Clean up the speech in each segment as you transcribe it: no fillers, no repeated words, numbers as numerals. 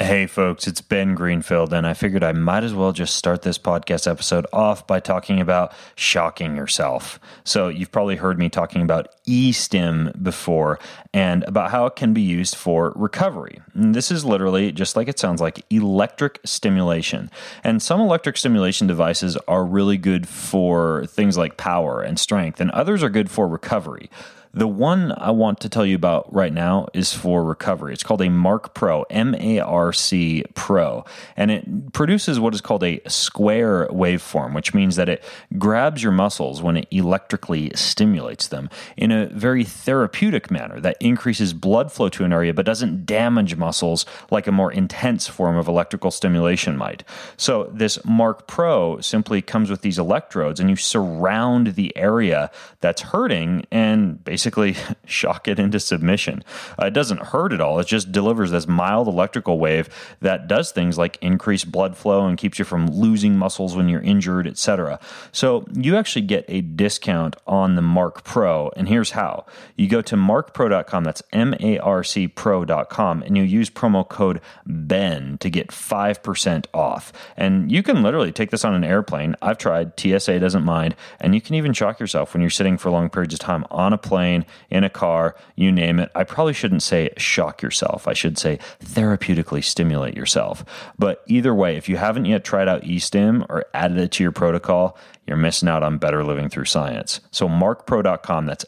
Hey folks, it's Ben Greenfield, and I figured I might as well just start this podcast episode off by talking about shocking yourself. So you've probably heard me talking about e-stim before and about how it can be used for recovery. And this is literally, just like it sounds like, electric stimulation. And some electric stimulation devices are really good for things like power and strength, and others are good for recovery. The one I want to tell you about right now is for recovery. It's called a Marc Pro, M-A-R-C Pro, and it produces what is called a square waveform, which means that it grabs your muscles when it electrically stimulates them in a very therapeutic manner that increases blood flow to an area but doesn't damage muscles like a more intense form of electrical stimulation might. So this Marc Pro simply comes with these electrodes, and you surround the area that's hurting and basically shock it into submission. It doesn't hurt at all. It just delivers this mild electrical wave that does things like increase blood flow and keeps you from losing muscles when you're injured, etc. So you actually get a discount on the Marc Pro, and here's how. You go to marcpro.com, that's marcpro.com, and you use promo code BEN to get 5% off. And you can literally take this on an airplane. I've tried. TSA doesn't mind. And you can even shock yourself when you're sitting for long periods of time on a plane, in a car, you name it. I probably shouldn't say shock yourself. I should say therapeutically stimulate yourself. But either way, if you haven't yet tried out eStim or added it to your protocol, you're missing out on better living through science. So marcpro.com, that's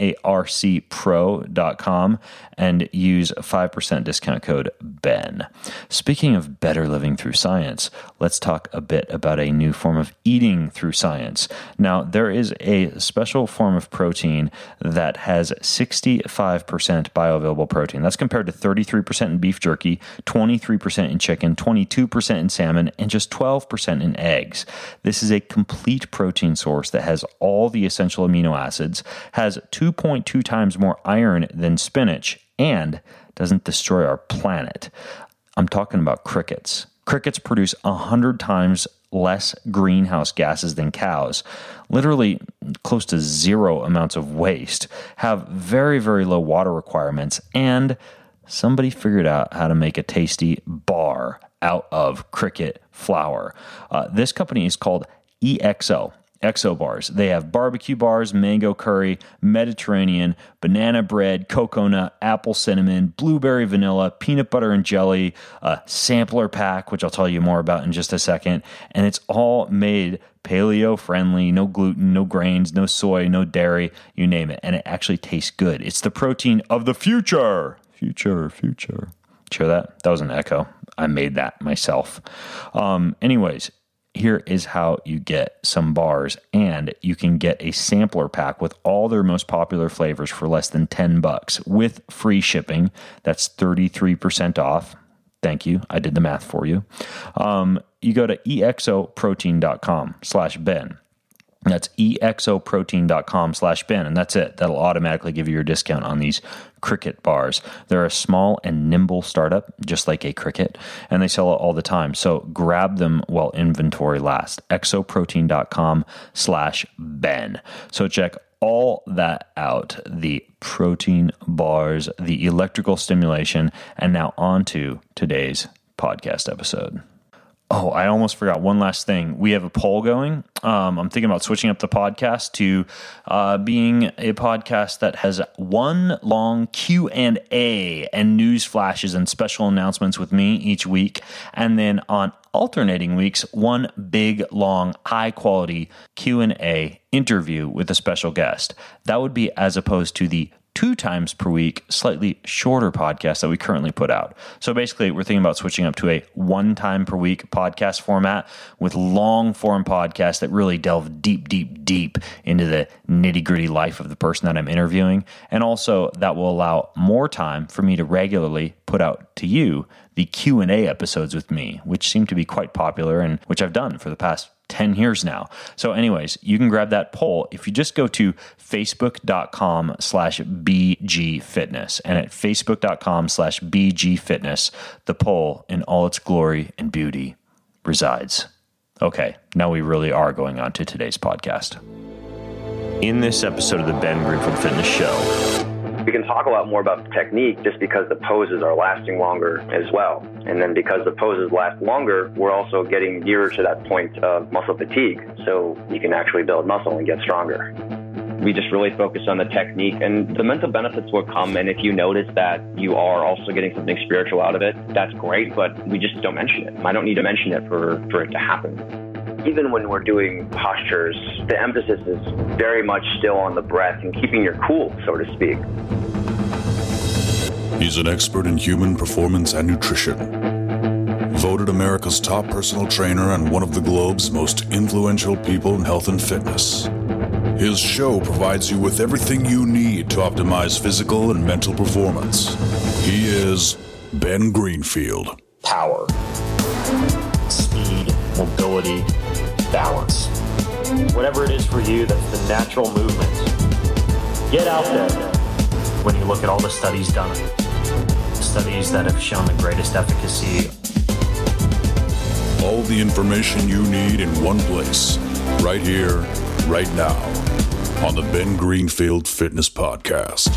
marcpro.com, and use 5% discount code BEN. Speaking of better living through science, let's talk a bit about a new form of eating through science. Now, there is a special form of protein that has 65% bioavailable protein. That's compared to 33% in beef jerky, 23% in chicken, 22% in salmon, and just 12% in eggs. This is a complete protein source that has all the essential amino acids, has 2.2 times more iron than spinach, and doesn't destroy our planet. I'm talking about crickets. Crickets produce 100 times less greenhouse gases than cows, literally close to zero amounts of waste, have very, very low water requirements, and somebody figured out how to make a tasty bar out of cricket flour. This company is called EXO bars. They have barbecue bars, mango curry, Mediterranean, banana bread, coconut, apple cinnamon, blueberry vanilla, peanut butter and jelly, a sampler pack, which I'll tell you more about in just a second. And it's all made paleo friendly, no gluten, no grains, no soy, no dairy, you name it. And it actually tastes good. It's the protein of the future. Future. Hear that? That was an echo. I made that myself. Anyways, here is how you get some bars, and you can get a sampler pack with all their most popular flavors for less than $10 with free shipping. That's 33% off. Thank you. I did the math for you. You go to exoprotein.com/Ben. That's exoprotein.com/Ben, and that's it. That'll automatically give you your discount on these cricket bars. They're a small and nimble startup, just like a cricket, and they sell it all the time. So grab them while inventory lasts. exoprotein.com/Ben. So check all that out, the protein bars, the electrical stimulation, and now on to today's podcast episode. Oh, I almost forgot one last thing. We have a poll going. I'm thinking about switching up the podcast to being a podcast that has one long Q&A and news flashes and special announcements with me each week. And then on alternating weeks, one big, long, high-quality Q&A interview with a special guest. That would be as opposed to the 2 times per week, slightly shorter podcast that we currently put out. So basically, we're thinking about switching up to a 1 time per week podcast format with long form podcasts that really delve deep into the nitty gritty life of the person that I'm interviewing. And also that will allow more time for me to regularly put out to you the Q&A episodes with me, which seem to be quite popular and which I've done for the past 10 years now. So anyways, you can grab that poll if you just go to facebook.com/bgfitness, and at facebook.com/bgfitness, the poll in all its glory and beauty resides. Okay, now we really are going on to today's podcast. In this episode of the Ben Greenfield Fitness Show, We can talk a lot more about the technique just because the poses are lasting longer as well. And then because the poses last longer, we're also getting nearer to that point of muscle fatigue. So you can actually build muscle and get stronger. We just really focus on the technique, and the mental benefits will come. And if you notice that you are also getting something spiritual out of it, that's great, but we just don't mention it. I don't need to mention it for it to happen. Even when we're doing postures, the emphasis is very much still on the breath and keeping your cool, so to speak. He's an expert in human performance and nutrition. Voted America's top personal trainer and one of the globe's most influential people in health and fitness. His show provides you with everything you need to optimize physical and mental performance. He is Ben Greenfield. Power, speed, mobility, balance. Whatever it is for you, that's the natural movement. Get out there. When you look at all the studies done, studies that have shown the greatest efficacy. All the information you need in one place, right here, right now, on the Ben Greenfield Fitness Podcast.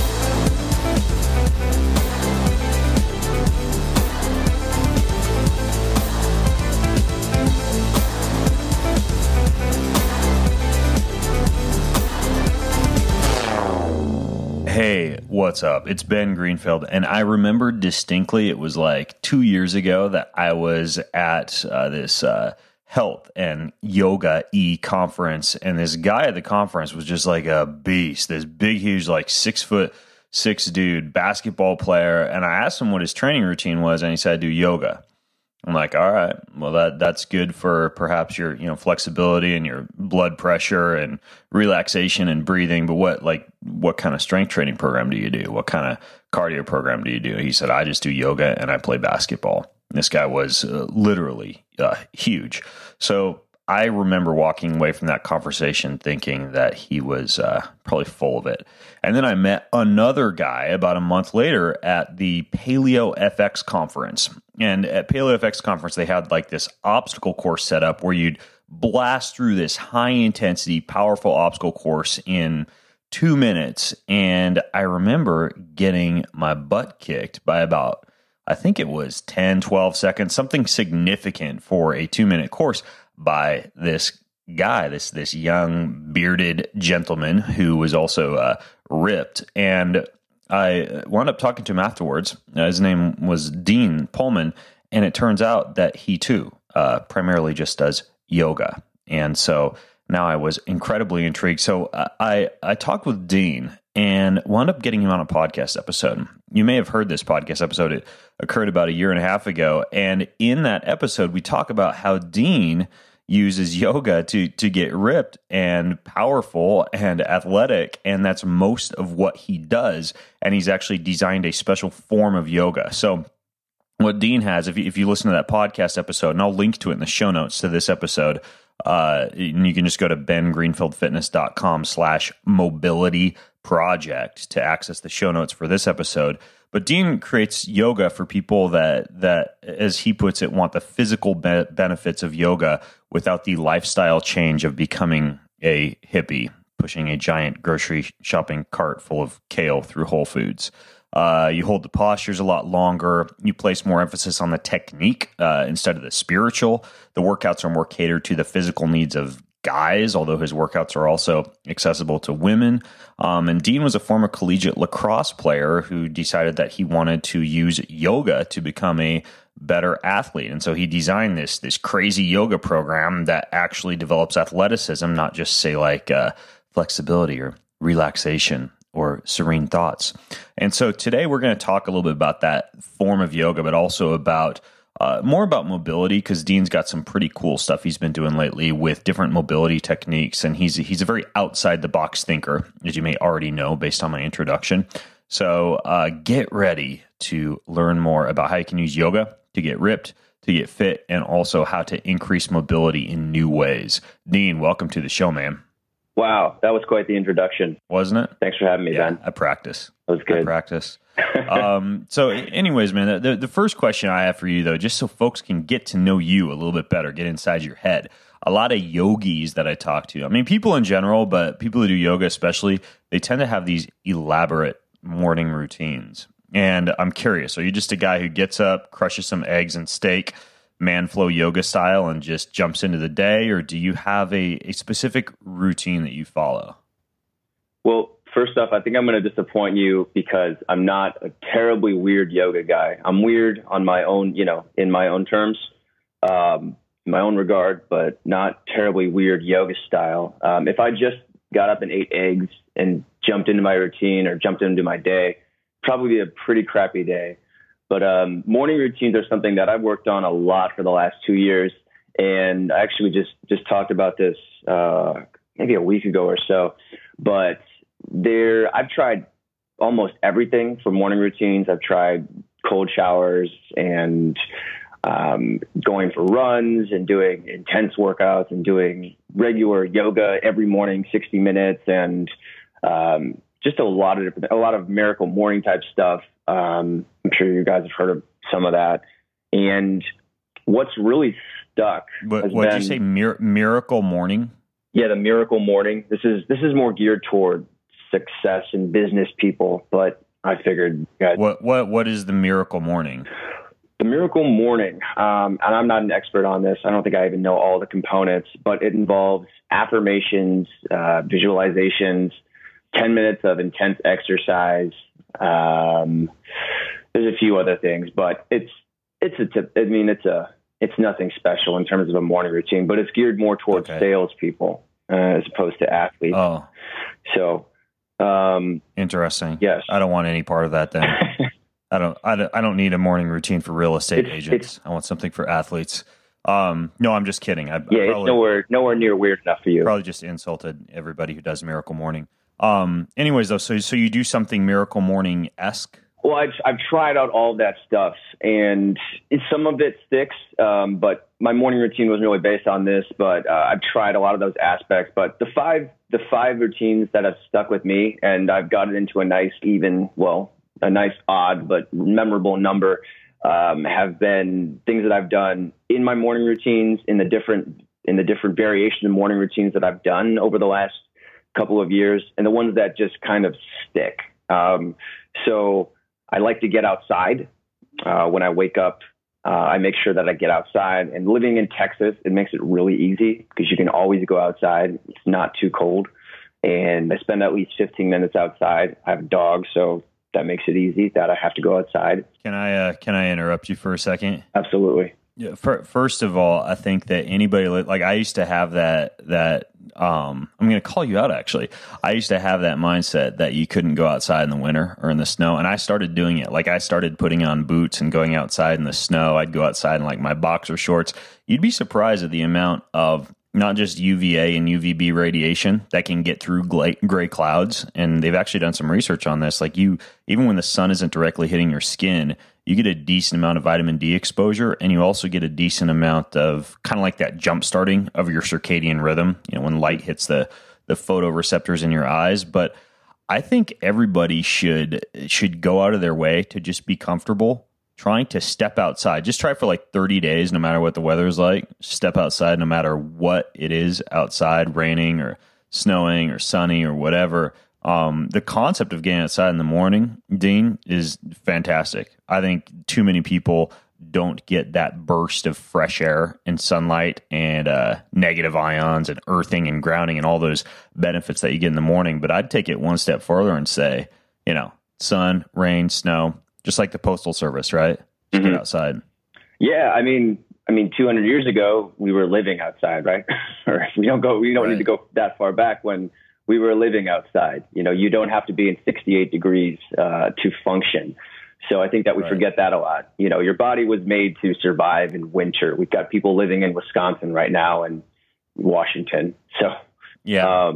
Hey, what's up? It's Ben Greenfield, and I remember distinctly, it was like 2 years ago that I was at this health and yoga conference, and this guy at the conference was just like a beast, this big, huge, like 6'6" dude, basketball player, and I asked him what his training routine was, and he said, I do yoga. I'm like, all right, well, that's good for perhaps your, flexibility and your blood pressure and relaxation and breathing. But what kind of strength training program do you do? What kind of cardio program do you do? He said, I just do yoga and I play basketball. This guy was literally huge. So I remember walking away from that conversation thinking that he was probably full of it. And then I met another guy about a month later at the Paleo FX conference. And at Paleo FX conference, they had like this obstacle course set up where you'd blast through this high intensity, powerful obstacle course in 2 minutes. And I remember getting my butt kicked by about, I think it was 10, 12 seconds, something significant for a 2-minute course by this guy, this young bearded gentleman who was also ripped. And I wound up talking to him afterwards. His name was Dean Pullman, and it turns out that he too primarily just does yoga. And so now I was incredibly intrigued. So I talked with Dean and wound up getting him on a podcast episode. You may have heard this podcast episode. It occurred about 1.5 years ago. And in that episode, we talk about how Dean uses yoga to get ripped and powerful and athletic, and that's most of what he does. And he's actually designed a special form of yoga. So what Dean has, if you listen to that podcast episode, and I'll link to it in the show notes to this episode, and you can just go to bengreenfieldfitness.com/mobility project to access the show notes for this episode. But Dean creates yoga for people that, as he puts it, want the physical benefits of yoga without the lifestyle change of becoming a hippie, pushing a giant grocery shopping cart full of kale through Whole Foods. You hold the postures a lot longer. You place more emphasis on the technique instead of the spiritual. The workouts are more catered to the physical needs of guys, although his workouts are also accessible to women. And Dean was a former collegiate lacrosse player who decided that he wanted to use yoga to become a better athlete. And so he designed this crazy yoga program that actually develops athleticism, not just say like flexibility or relaxation or serene thoughts. And so today we're going to talk a little bit about that form of yoga, but also about more about mobility, because Dean's got some pretty cool stuff he's been doing lately with different mobility techniques. And he's a very outside the box thinker, as you may already know based on my introduction. So get ready to learn more about how you can use yoga to get ripped, to get fit, and also how to increase mobility in new ways. Dean, welcome to the show, man. Wow, that was quite the introduction. Wasn't it? Thanks for having me, Ben. I practice. That was good. I practice. So anyways, man, the first question I have for you, though, just so folks can get to know you a little bit better, get inside your head. A lot of yogis that I talk to, I mean, people in general, but people who do yoga especially, they tend to have these elaborate morning routines. And I'm curious, are you just a guy who gets up, crushes some eggs and steak, Manflow yoga style, and just jumps into the day? Or do you have a specific routine that you follow? Well, first off, I think I'm going to disappoint you because I'm not a terribly weird yoga guy. I'm weird on my own, in my own terms, in my own regard, but not terribly weird yoga style. If I just got up and ate eggs and jumped into my routine or jumped into my day, probably be a pretty crappy day. But morning routines are something that I've worked on a lot for the last 2 years. And I actually just talked about this maybe a week ago or so. But I've tried almost everything for morning routines. I've tried cold showers and going for runs and doing intense workouts and doing regular yoga every morning, 60 minutes, and just a lot of miracle morning type stuff. I'm sure you guys have heard of some of that. And what's really stuck. What did you say? Miracle morning? Yeah, the miracle morning. This is more geared toward success and business people, but I figured. What is the miracle morning? The miracle morning, and I'm not an expert on this. I don't think I even know all the components, but it involves affirmations, visualizations, 10 minutes of intense exercise. There's a few other things, but it's nothing special in terms of a morning routine, but it's geared more towards salespeople as opposed to athletes. Oh, so interesting. Yes, I don't want any part of that. Then I don't need a morning routine for real estate agents. I want something for athletes. No, I'm just kidding. It's nowhere near weird enough for you. Probably just insulted everybody who does Miracle Morning. Anyways, though, so you do something Miracle Morning-esque? Well, I've tried out all of that stuff, and some of it sticks. But my morning routine wasn't really based on this. But I've tried a lot of those aspects. But the five routines that have stuck with me, and I've got it into a nice odd but memorable number, have been things that I've done in my morning routines, in the different variation of morning routines that I've done over the last couple of years, and the ones that just kind of stick. So I like to get outside. When I wake up, I make sure that I get outside. And living in Texas, it makes it really easy because you can always go outside. It's not too cold. And I spend at least 15 minutes outside. I have a dog, so that makes it easy that I have to go outside. Can I interrupt you for a second? Absolutely. Yeah. First of all, I think that anybody, like I used to have that I'm going to call you out, actually. I used to have that mindset that you couldn't go outside in the winter or in the snow. And I started doing it. Like I started putting on boots and going outside in the snow. I'd go outside in like my boxer shorts. You'd be surprised at the amount of not just UVA and UVB radiation that can get through gray clouds. And they've actually done some research on this. Like even when the sun isn't directly hitting your skin, you get a decent amount of vitamin D exposure, and you also get a decent amount of kind of like that jump starting of your circadian rhythm, when light hits the photoreceptors in your eyes. But I think everybody should go out of their way to just be comfortable trying to step outside. Just try for like 30 days, no matter what the weather is like. Step outside no matter what it is outside, raining or snowing or sunny or whatever. The concept of getting outside in the morning, Dean, is fantastic. I think too many people don't get that burst of fresh air and sunlight and negative ions and earthing and grounding and all those benefits that you get in the morning. But I'd take it one step further and say, sun, rain, snow, just like the Postal Service, right? Just get outside. Yeah, I mean, 200 years ago, we were living outside, right? Or we don't need to go that far back when we were living outside. You don't have to be in 68 degrees to function. So I think that we forget that a lot. Your body was made to survive in winter. We've got people living in Wisconsin right now and Washington. So yeah.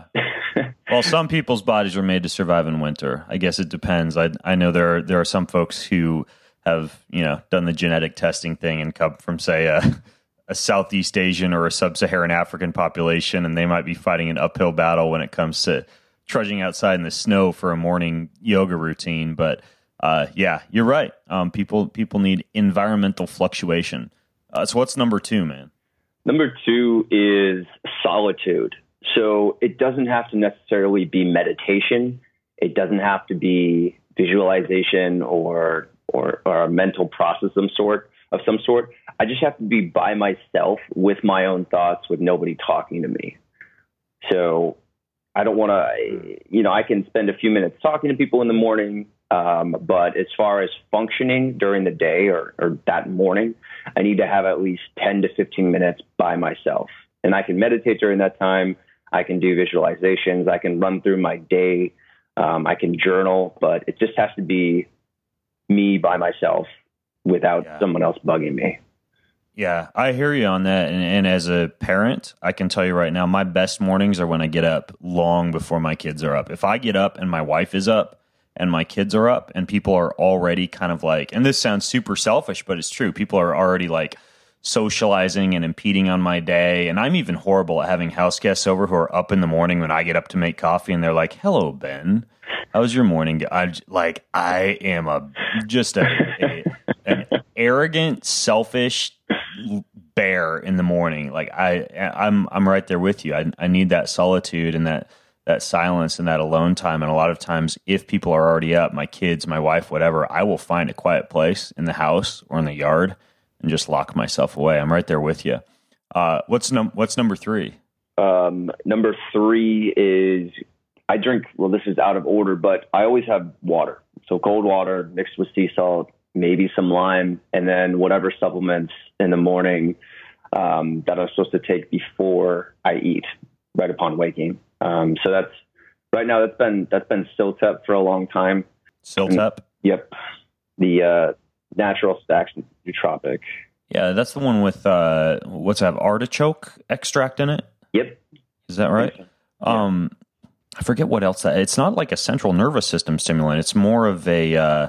Well, some people's bodies are made to survive in winter. I guess it depends. I know there are some folks who have done the genetic testing thing and come from, say, a Southeast Asian or a Sub-Saharan African population, and they might be fighting an uphill battle when it comes to trudging outside in the snow for a morning yoga routine. But you're right. People need environmental fluctuation. So what's number 2, man? Number 2 is solitude. So it doesn't have to necessarily be meditation. It doesn't have to be visualization or a mental process of some sort. I just have to be by myself with my own thoughts, with nobody talking to me. So I don't want to, I can spend a few minutes talking to people in the morning. But as far as functioning during the day or that morning, I need to have at least 10 to 15 minutes by myself. And I can meditate during that time. I can do visualizations. I can run through my day. I can journal, but it just has to be me by myself without someone else bugging me. Yeah, I hear you on that. And as a parent, I can tell you right now, my best mornings are when I get up long before my kids are up. If I get up and my wife is up and my kids are up and people are already kind of like, and this sounds super selfish, but it's true. People are already like socializing and impeding on my day. And I'm even horrible at having house guests over who are up in the morning when I get up to make coffee and they're like, "Hello, Ben. How's your morning?" I am an arrogant, selfish bear in the morning. Like I'm right there with you. I need that solitude and that silence and that alone time. And a lot of times if people are already up, my kids, my wife, whatever, I will find a quiet place in the house or in the yard and just lock myself away. I'm right there with you. What's number 3? Number 3 is I drink, well, this is out of order, but I always have water. So cold water mixed with sea salt, maybe some lime, and then whatever supplements in the morning that I'm supposed to take before I eat, right upon waking. So that's been Siltep for a long time. Siltep? Yep. The Natural Stacks Nootropic. Yeah, that's the one with what's that, artichoke extract in it? Yep. Is that right? Yeah. I forget what else it's not like a central nervous system stimulant. It's more of a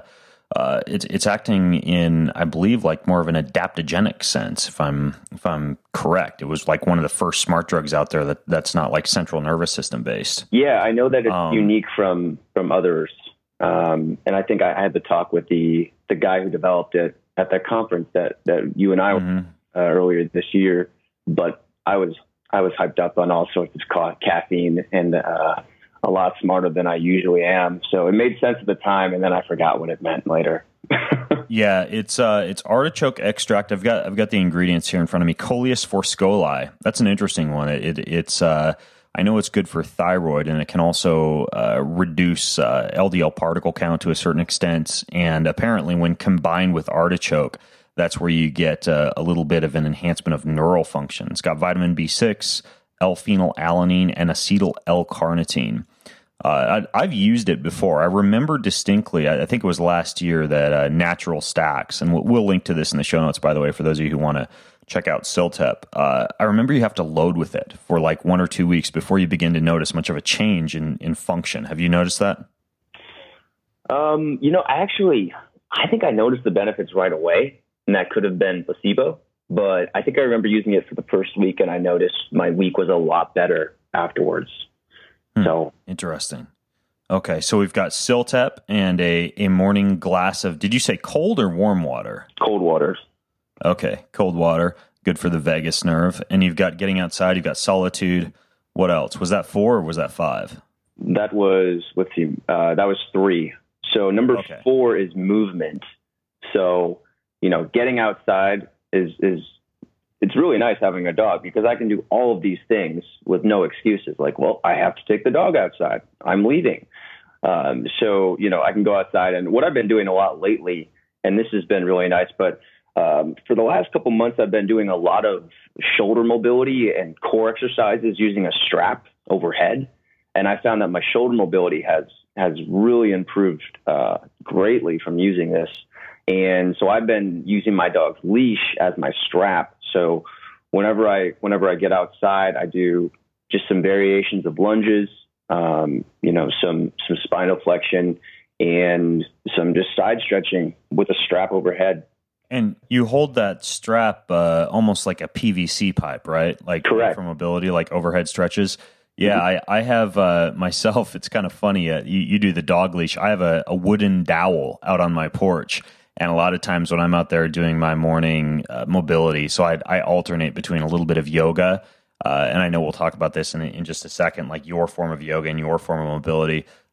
it's acting in, I believe, like more of an adaptogenic sense, if I'm correct. It was like one of the first smart drugs out there that's not like central nervous system based. Yeah, I know that it's unique from others. And I think I had the talk with the guy who developed it at that conference that you and I were earlier this year. But I was hyped up on all sorts of caffeine and a lot smarter than I usually am. So it made sense at the time, and then I forgot what it meant later. Yeah, it's artichoke extract. I've got the ingredients here in front of me. Coleus forscoli. That's an interesting one. It's I know it's good for thyroid, and it can also reduce LDL particle count to a certain extent. And apparently, when combined with artichoke, that's where you get a little bit of an enhancement of neural function. It's got vitamin B6, L-phenylalanine, and acetyl L-carnitine. I've used it before. I remember distinctly, I think it was last year, that Natural Stacks, and we'll link to this in the show notes, by the way, for those of you who want to check out Siltep. I remember you have to load with it for like 1 or 2 weeks before you begin to notice much of a change in function. Have you noticed that? I think I noticed the benefits right away, and that could have been placebo. But I think I remember using it for the first week, and I noticed my week was a lot better afterwards. So interesting. Okay, so we've got Siltep and a morning glass of, did you say cold or warm water? Cold water. Okay, cold water, good for the vagus nerve. And you've got getting outside, you've got solitude. What else? Was that 4 or was that 5? That was, that was 3. So number 4 is movement. So, getting outside it's really nice having a dog because I can do all of these things with no excuses. Like, well, I have to take the dog outside. I'm leaving. So, I can go outside. And what I've been doing a lot lately, and this has been really nice, but for the last couple months, I've been doing a lot of shoulder mobility and core exercises using a strap overhead. And I found that my shoulder mobility has really improved greatly from using this. And so I've been using my dog's leash as my strap. So whenever I get outside, I do just some variations of lunges, some spinal flexion and some just side stretching with a strap overhead. And you hold that strap almost like a PVC pipe, right? Like correct. For mobility, like overhead stretches. Yeah, mm-hmm. I have myself. It's kind of funny. You do the dog leash. I have a wooden dowel out on my porch. And a lot of times when I'm out there doing my morning mobility, so I alternate between a little bit of yoga, and I know we'll talk about this in just a second, like your form of yoga and your form of mobility.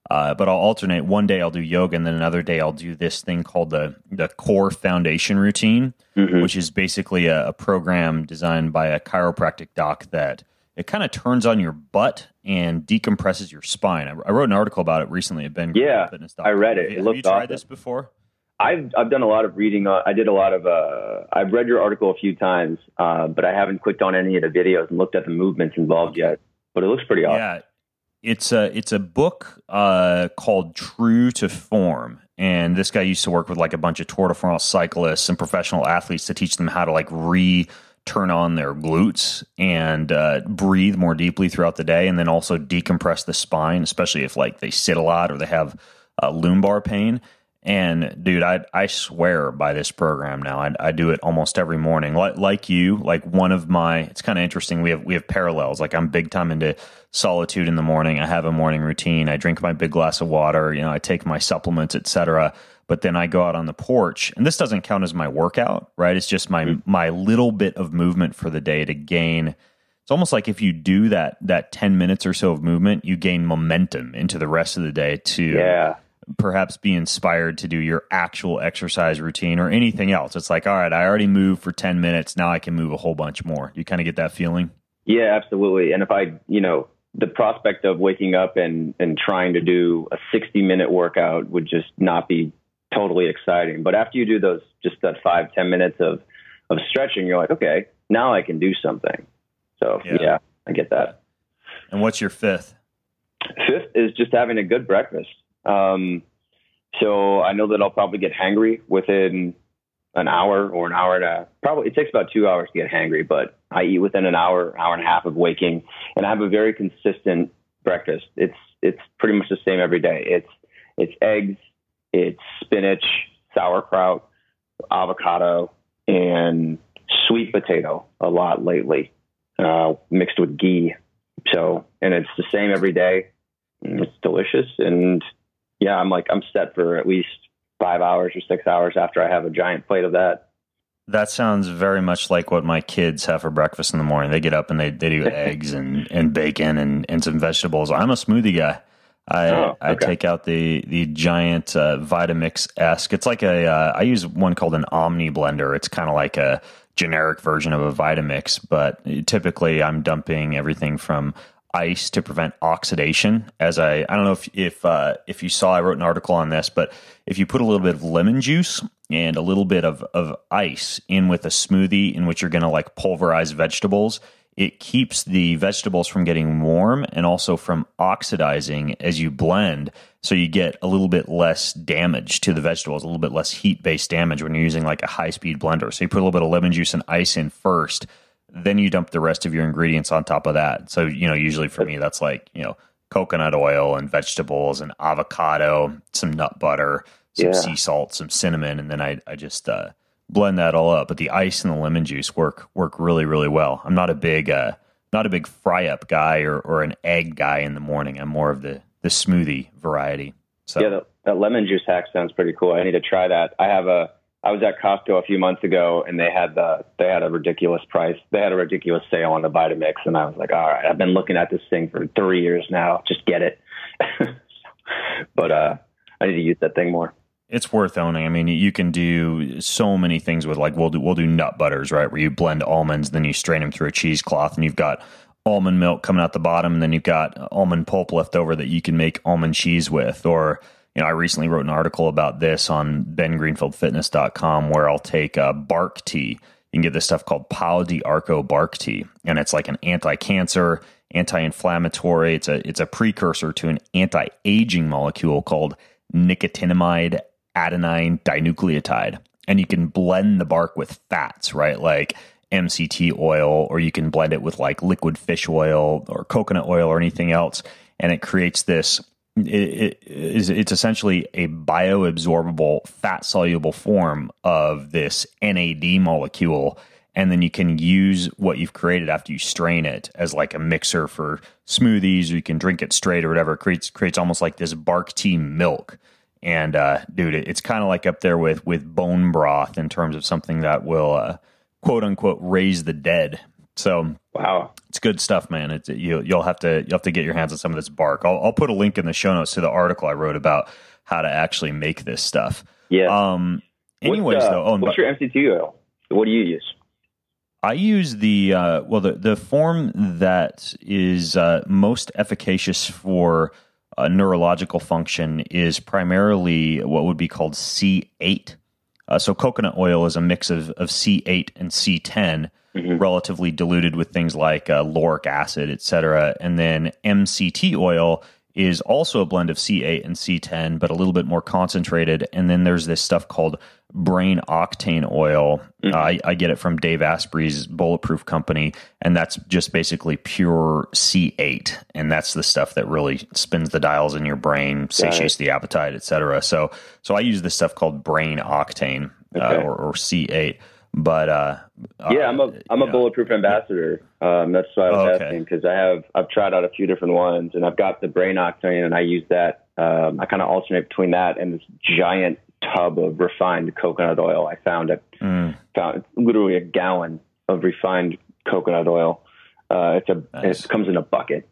But I'll alternate. One day I'll do yoga, and then another day I'll do this thing called the Core Foundation Routine, which is basically a program designed by a chiropractic doc that it kind of turns on your butt and decompresses your spine. I wrote an article about it recently at Ben. Yeah, Fitness. I read it. Have you tried this before? I've done a lot of reading. I did a lot of. I've read your article a few times, but I haven't clicked on any of the videos and looked at the movements involved yet. But it looks pretty awesome. Yeah, it's a book called True to Form, and this guy used to work with like a bunch of Tour de France cyclists and professional athletes to teach them how to like turn on their glutes and breathe more deeply throughout the day, and then also decompress the spine, especially if like they sit a lot or they have lumbar pain. And dude, I swear by this program now. I do it almost every morning. Like you, like one of my, it's kind of interesting. We have parallels. Like I'm big time into solitude in the morning. I have a morning routine. I drink my big glass of water. I take my supplements, etc. But then I go out on the porch, and this doesn't count as my workout, right? It's just my little bit of movement for the day to gain. It's almost like if you do that 10 minutes or so of movement, you gain momentum into the rest of the day to perhaps be inspired to do your actual exercise routine or anything else. It's like, all right, I already moved for 10 minutes. Now I can move a whole bunch more. You kind of get that feeling? Yeah, absolutely. And if the prospect of waking up and trying to do a 60-minute workout would just not be totally exciting. But after you do that 5-10 minutes of stretching, you're like, okay, now I can do something. So yeah, I get that. And what's your fifth? Fifth is just having a good breakfast. So I know that I'll probably get hangry within an hour or an hour and a, probably it takes about 2 hours to get hangry, but I eat within an hour and a half of waking, and I have a very consistent breakfast. It's pretty much the same every day. It's eggs, it's spinach, sauerkraut, avocado, and sweet potato a lot lately, mixed with ghee. So, and it's the same every day. It's delicious. And yeah, I'm set for at least 5 hours or 6 hours after I have a giant plate of that. That sounds very much like what my kids have for breakfast in the morning. They get up and they do eggs and bacon and some vegetables. I'm a smoothie guy. I take out the giant Vitamix-esque. It's like I use one called an Omni blender. It's kind of like a generic version of a Vitamix, but typically I'm dumping everything from ice to prevent oxidation. I don't know if you saw, I wrote an article on this, but if you put a little bit of lemon juice and a little bit of ice in with a smoothie in which you're going to like pulverize vegetables, it keeps the vegetables from getting warm and also from oxidizing as you blend. So you get a little bit less damage to the vegetables, a little bit less heat-based damage when you're using like a high-speed blender. So you put a little bit of lemon juice and ice in first, then you dump the rest of your ingredients on top of that. So, usually for me, that's like, coconut oil and vegetables and avocado, some nut butter, some sea salt, some cinnamon. And then I just blend that all up. But the ice and the lemon juice work really, really well. I'm not a big fry up guy or an egg guy in the morning. I'm more of the smoothie variety. So yeah, that lemon juice hack sounds pretty cool. I need to try that. I was at Costco a few months ago, and they had a ridiculous price. They had a ridiculous sale on the Vitamix, and I was like, all right, I've been looking at this thing for 3 years now. Just get it. But I need to use that thing more. It's worth owning. I mean, you can do so many things with, like, we'll do nut butters, right? Where you blend almonds, then you strain them through a cheesecloth, and you've got almond milk coming out the bottom, and then you've got almond pulp left over that you can make almond cheese with. Or, I recently wrote an article about this on bengreenfieldfitness.com where I'll take bark tea. You can get this stuff called Pau d'Arco bark tea, and it's like an anti-cancer, anti-inflammatory. It's a precursor to an anti-aging molecule called nicotinamide adenine dinucleotide. And you can blend the bark with fats, right? Like MCT oil, or you can blend it with like liquid fish oil or coconut oil or anything else. And it creates this, it's essentially a bioabsorbable fat soluble form of this NAD molecule. And then you can use what you've created after you strain it as like a mixer for smoothies, or you can drink it straight or whatever. It creates almost like this bark tea milk. And dude, it's kind of like up there with bone broth in terms of something that will quote unquote raise the dead So wow, it's good stuff, man. You'll have to get your hands on some of this bark. I'll put a link in the show notes to the article I wrote about how to actually make this stuff. Yeah. Anyways, what's your MCT oil? What do you use? I use the form that is most efficacious for neurological function is primarily what would be called C8. So coconut oil is a mix of C8 and C10, relatively diluted with things like lauric acid, et cetera. And then MCT oil is also a blend of C8 and C10, but a little bit more concentrated. And then there's this stuff called brain octane oil. I get it from Dave Asprey's Bulletproof company, and that's just basically pure C8. And that's the stuff that really spins the dials in your brain, satiates the appetite, et cetera. So I use this stuff called brain octane or C8. But I'm a Bulletproof ambassador. That's why I was asking, because I've tried out a few different ones, and I've got the brain octane, and I use that. I kind of alternate between that and this giant tub of refined coconut oil. I found literally a gallon of refined coconut oil. It comes in a bucket.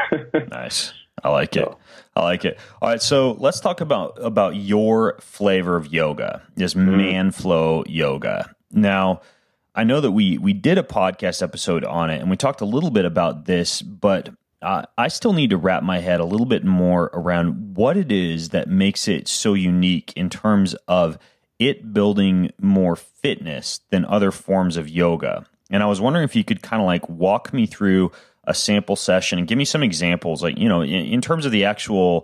Nice. I like it. All right, so let's talk about your flavor of yoga, this man flow yoga. Now, I know that we did a podcast episode on it, and we talked a little bit about this, but I still need to wrap my head a little bit more around what it is that makes it so unique in terms of it building more fitness than other forms of yoga. And I was wondering if you could kind of like walk me through a sample session and give me some examples, like, in terms of the actual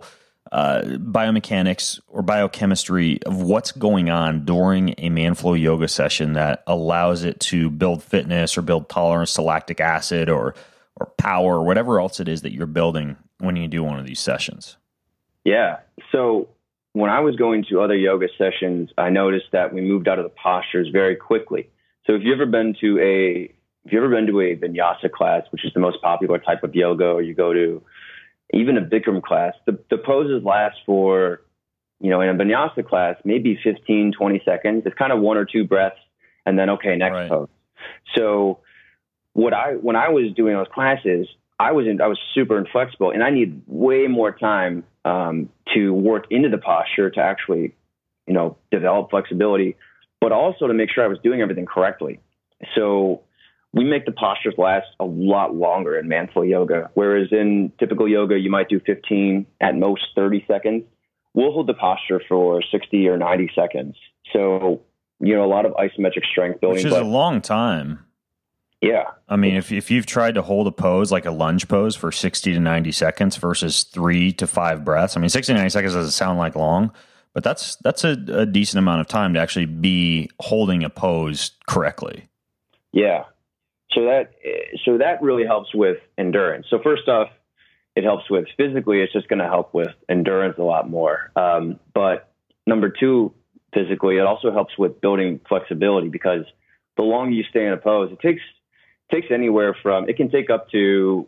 biomechanics or biochemistry of what's going on during a Manflow yoga session that allows it to build fitness or build tolerance to lactic acid or power or whatever else it is that you're building when you do one of these sessions. Yeah. So when I was going to other yoga sessions, I noticed that we moved out of the postures very quickly. So if you've ever been to a vinyasa class, which is the most popular type of yoga, or you go to even a Bikram class, the poses last for, in a vinyasa class, maybe 15, 20 seconds. It's kind of one or two breaths and then, next pose. So when I was doing those classes, I was super inflexible, and I need way more time to work into the posture to actually, develop flexibility, but also to make sure I was doing everything correctly. So we make the postures last a lot longer in Manflow yoga, whereas in typical yoga, you might do 15, at most 30 seconds. We'll hold the posture for 60 or 90 seconds. So, a lot of isometric strength building. Which is a long time. Yeah. I mean, if you've tried to hold a pose like a lunge pose for 60 to 90 seconds versus 3 to 5 breaths, 60 to 90 seconds doesn't sound like long, but that's a decent amount of time to actually be holding a pose correctly. Yeah. So that really helps with endurance. So first off, it helps with physically, it's just going to help with endurance a lot more. But number two, physically, it also helps with building flexibility, because the longer you stay in a pose, it takes anywhere from, it can take up to,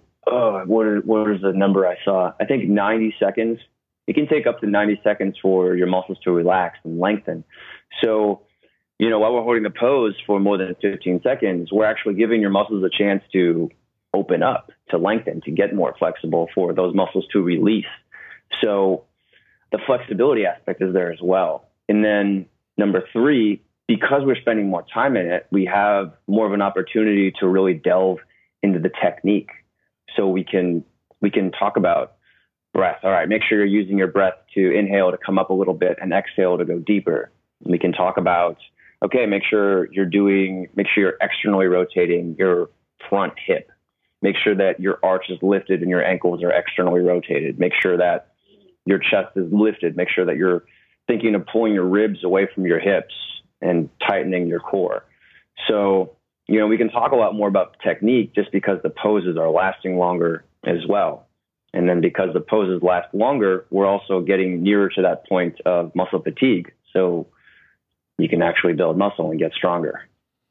what is the number I saw? I think 90 seconds. It can take up to 90 seconds for your muscles to relax and lengthen. So, while we're holding the pose for more than 15 seconds, we're actually giving your muscles a chance to open up, to lengthen, to get more flexible, for those muscles to release. So the flexibility aspect is there as well. And then number three, because we're spending more time in it, we have more of an opportunity to really delve into the technique. So we can talk about breath. All right, make sure you're using your breath to inhale to come up a little bit and exhale to go deeper. We can talk about, make sure you're externally rotating your front hip. Make sure that your arch is lifted and your ankles are externally rotated. Make sure that your chest is lifted. Make sure that you're thinking of pulling your ribs away from your hips and tightening your core. So, we can talk a lot more about technique just because the poses are lasting longer as well. And then because the poses last longer, we're also getting nearer to that point of muscle fatigue. So you can actually build muscle and get stronger.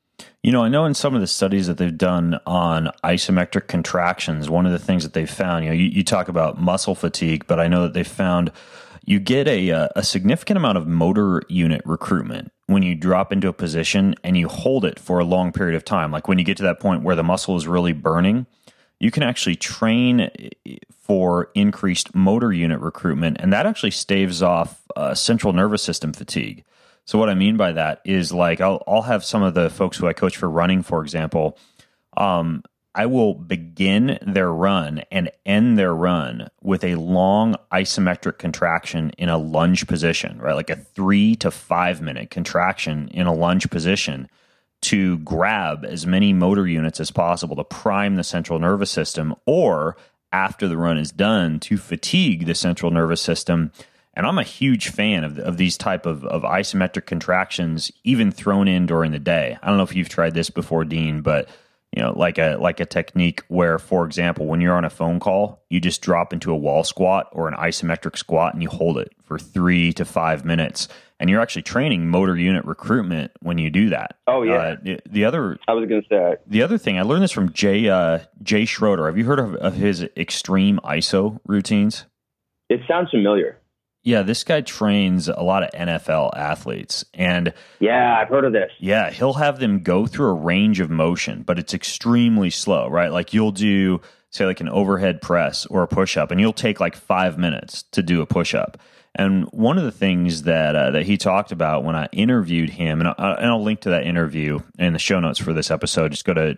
I know in some of the studies that they've done on isometric contractions, one of the things that they've found, you talk about muscle fatigue, but I know that they've found you get a significant amount of motor unit recruitment when you drop into a position and you hold it for a long period of time, like when you get to that point where the muscle is really burning, you can actually train for increased motor unit recruitment, and that actually staves off central nervous system fatigue. So what I mean by that is, like, I'll have some of the folks who I coach for running, for example, I will begin their run and end their run with a long isometric contraction in a lunge position, right? Like a 3 to 5 minute contraction in a lunge position to grab as many motor units as possible to prime the central nervous system, or after the run is done, to fatigue the central nervous system. And I'm a huge fan of these type of isometric contractions, even thrown in during the day. I don't know if you've tried this before, Dean, but like a technique where, for example, when you're on a phone call, you just drop into a wall squat or an isometric squat and you hold it for 3 to 5 minutes. And you're actually training motor unit recruitment when you do that. Oh, yeah. I was going to say, the other thing, I learned this from Jay Schroeder. Have you heard of his extreme ISO routines? It sounds familiar. Yeah, this guy trains a lot of NFL athletes. And yeah, I've heard of this. Yeah, he'll have them go through a range of motion, but it's extremely slow, right? Like you'll do, say, like an overhead press or a push-up, and you'll take like 5 minutes to do a push-up. And one of the things that he talked about when I interviewed him, and I'll link to that interview in the show notes for this episode, just go to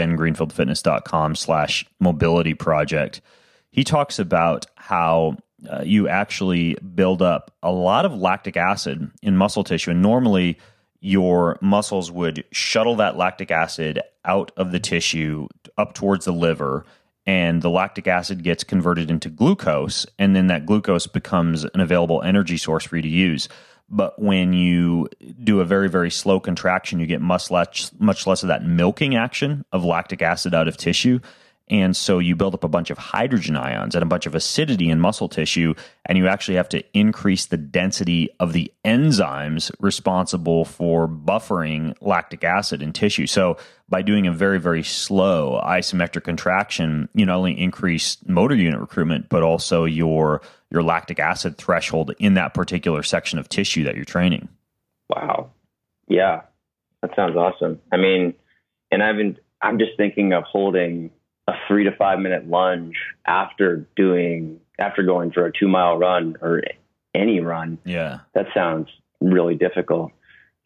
bengreenfieldfitness.com/mobility project. He talks about how you actually build up a lot of lactic acid in muscle tissue. And normally your muscles would shuttle that lactic acid out of the tissue up towards the liver, and the lactic acid gets converted into glucose, and then that glucose becomes an available energy source for you to use. But when you do a very, very slow contraction, you get much less of that milking action of lactic acid out of tissue. And so you build up a bunch of hydrogen ions and a bunch of acidity in muscle tissue, and you actually have to increase the density of the enzymes responsible for buffering lactic acid in tissue. So by doing a very, very slow isometric contraction, you not only increase motor unit recruitment, but also your lactic acid threshold in that particular section of tissue that you're training. Wow. Yeah, that sounds awesome. I mean, and I'm just thinking of holding a 3 to 5 minute lunge after going for a 2 mile run or any run. Yeah. That sounds really difficult.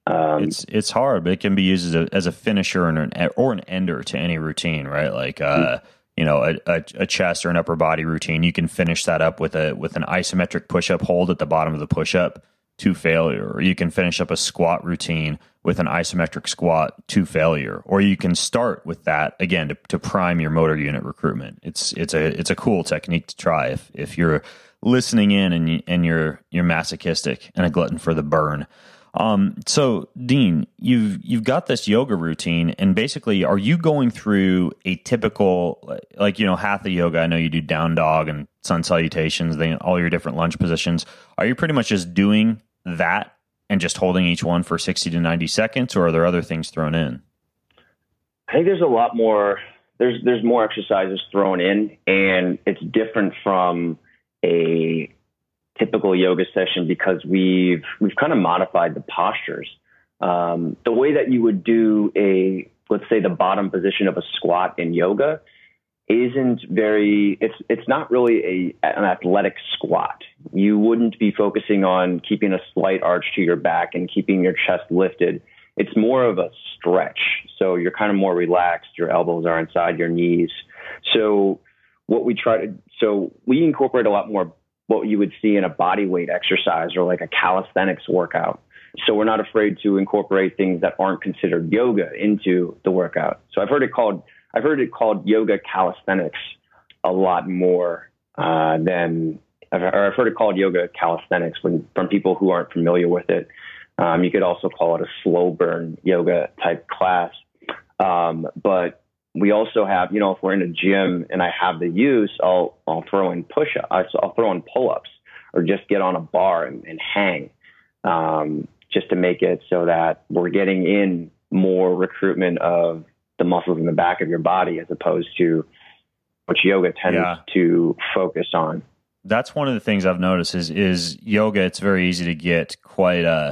It's hard, but it can be used as a finisher or an ender to any routine, right? Like, a chest or an upper body routine. You can finish that up with an isometric push-up hold at the bottom of the push-up to failure. Or you can finish up a squat routine with an isometric squat to failure. Or you can start with that again to prime your motor unit recruitment. It's a cool technique to try if you're listening in and you're masochistic and a glutton for the burn. So Dean, you've got this yoga routine, and basically, are you going through a typical, like, hatha yoga? I know you do down dog and sun salutations, all your different lunge positions. Are you pretty much just doing that and just holding each one for 60 to 90 seconds, or are there other things thrown in? I think there's a lot more, there's more exercises thrown in, and it's different from a typical yoga session because we've kind of modified the postures. The way that you would do let's say the bottom position of a squat in yoga isn't it's not really an athletic squat. You wouldn't be focusing on keeping a slight arch to your back and keeping your chest lifted. It's more of a stretch. So you're kind of more relaxed. Your elbows are inside your knees. So we incorporate a lot more what you would see in a body weight exercise or like a calisthenics workout. So we're not afraid to incorporate things that aren't considered yoga into the workout. So I've heard it called yoga calisthenics a lot more than I've heard it called yoga calisthenics from people who aren't familiar with it. You could also call it a slow burn yoga type class. But we also have, if we're in a gym and I have the use, I'll throw in push-ups, I'll throw in pull-ups, or just get on a bar and hang, just to make it so that we're getting in more recruitment of the muscles in the back of your body as opposed to which yoga tends to focus on. That's one of the things I've noticed is yoga. It's very easy to get quite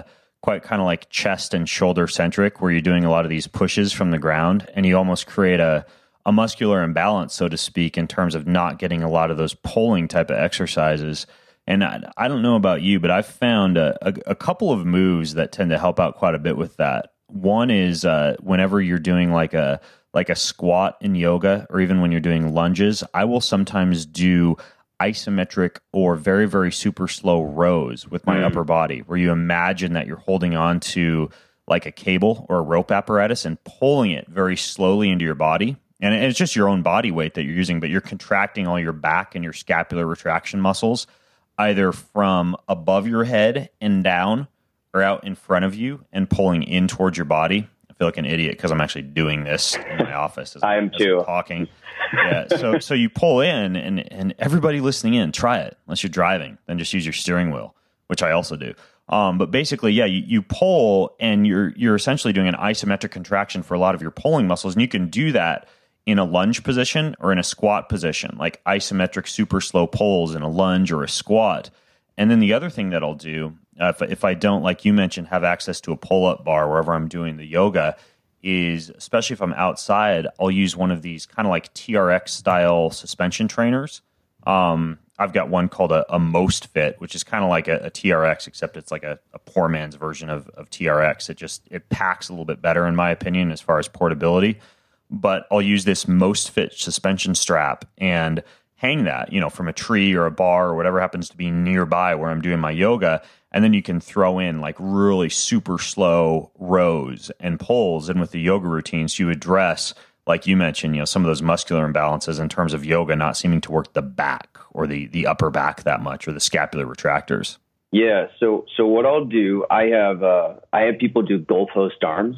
quite kind of like chest and shoulder centric, where you're doing a lot of these pushes from the ground, and you almost create a muscular imbalance, so to speak, in terms of not getting a lot of those pulling type of exercises. And I don't know about you, but I've found a couple of moves that tend to help out quite a bit with that. One is whenever you're doing like a squat in yoga, or even when you're doing lunges, I will sometimes do isometric or very, very super slow rows with my upper body, where you imagine that you're holding on to like a cable or a rope apparatus and pulling it very slowly into your body. And it's just your own body weight that you're using, but you're contracting all your back and your scapular retraction muscles, either from above your head and down or out in front of you and pulling in towards your body. I feel like an idiot because I'm actually doing this in my office. I am too. I'm talking. Yeah. So you pull in, and everybody listening in, try it. Unless you're driving, then just use your steering wheel, which I also do. But basically, yeah, you pull, and you're essentially doing an isometric contraction for a lot of your pulling muscles, and you can do that in a lunge position or in a squat position, like isometric super slow pulls in a lunge or a squat. And then the other thing that I'll do, if I don't, like you mentioned, have access to a pull-up bar wherever I'm doing the yoga, is, especially if I'm outside, I'll use one of these kind of like TRX style suspension trainers. I've got one called a Most Fit, which is kind of like a TRX, except it's like a poor man's version of TRX. It packs a little bit better, in my opinion, as far as portability. But I'll use this Most Fit suspension strap and hang that, from a tree or a bar or whatever happens to be nearby where I'm doing my yoga. And then you can throw in like really super slow rows and pulls in with the yoga routines to address, like you mentioned, some of those muscular imbalances in terms of yoga not seeming to work the back or the upper back that much, or the scapular retractors. Yeah. So what I'll do, I have people do goalpost arms.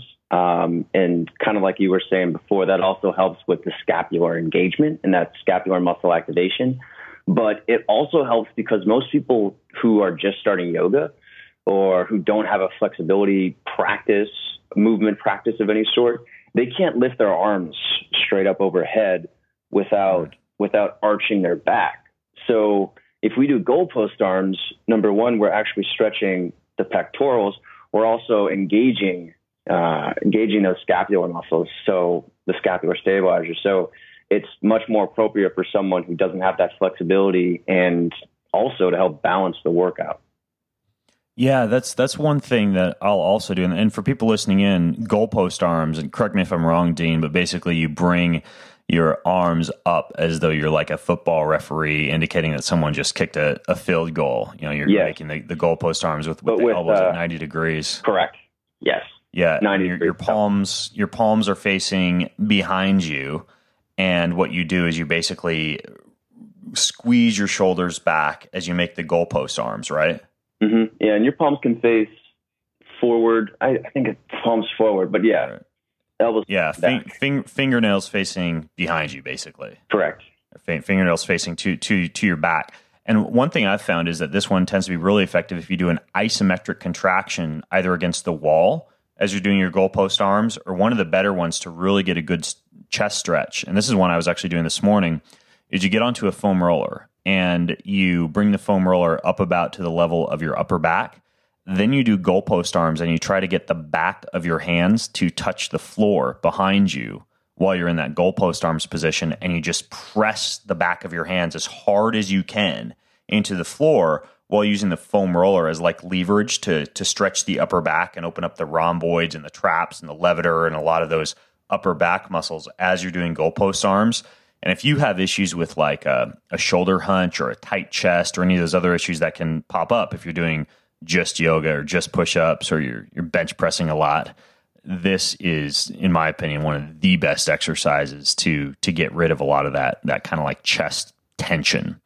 And kind of like you were saying before, that also helps with the scapular engagement and that scapular muscle activation. But it also helps because most people who are just starting yoga, or who don't have a flexibility practice, movement practice of any sort, they can't lift their arms straight up overhead without arching their back. So if we do goalpost arms, number one, we're actually stretching the pectorals. We're also engaging those scapular muscles, so the scapular stabilizer. So it's much more appropriate for someone who doesn't have that flexibility, and also to help balance the workout. Yeah, that's one thing that I'll also do. And for people listening in, goalpost arms, and correct me if I'm wrong, Dean, but basically you bring your arms up as though you're like a football referee, indicating that someone just kicked a field goal. You're making the goalpost arms with the elbows at 90 degrees. Correct. Yes. Yeah, your palms are facing behind you, and what you do is you basically squeeze your shoulders back as you make the goalpost arms, right? Mm-hmm. Yeah, and your palms can face forward. I think it's palms forward, but yeah, right. Elbows. Yeah, fingernails facing behind you, basically. Correct. Fingernails facing to your back. And one thing I've found is that this one tends to be really effective if you do an isometric contraction either against the wall as you're doing your goalpost arms, or one of the better ones to really get a good chest stretch. And this is one I was actually doing this morning, is you get onto a foam roller and you bring the foam roller up about to the level of your upper back. Then you do goalpost arms and you try to get the back of your hands to touch the floor behind you while you're in that goalpost arms position, and you just press the back of your hands as hard as you can into the floor while using the foam roller as like leverage to stretch the upper back and open up the rhomboids and the traps and the levator and a lot of those upper back muscles as you're doing goalpost arms. And if you have issues with like a shoulder hunch or a tight chest or any of those other issues that can pop up if you're doing just yoga or just push-ups or you're bench pressing a lot, this is, in my opinion, one of the best exercises to get rid of a lot of that kind of like chest tension.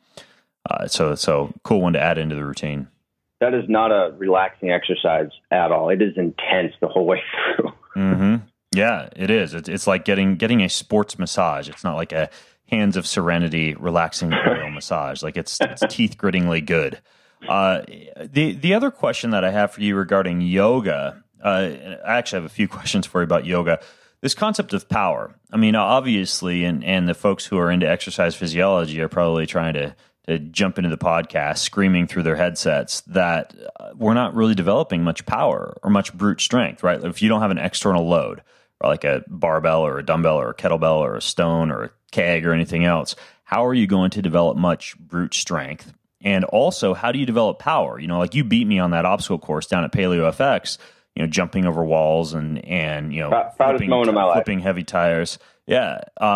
So cool one to add into the routine. That is not a relaxing exercise at all. It is intense the whole way through. Mm-hmm. Yeah, it is. It's like getting a sports massage. It's not like a Hands of Serenity relaxing oil massage. Like it's teeth grittingly good. The other question that I have for you regarding yoga, I actually have a few questions for you about yoga. This concept of power. I mean, obviously, and the folks who are into exercise physiology are probably trying to to jump into the podcast screaming through their headsets that we're not really developing much power or much brute strength, right? If you don't have an external load, or like a barbell or a dumbbell or a kettlebell or a stone or a keg or anything else, how are you going to develop much brute strength? And also, how do you develop power? You know, like you beat me on that obstacle course down at Paleo FX, you know, jumping over walls and you know, flipping heavy tires. Yeah.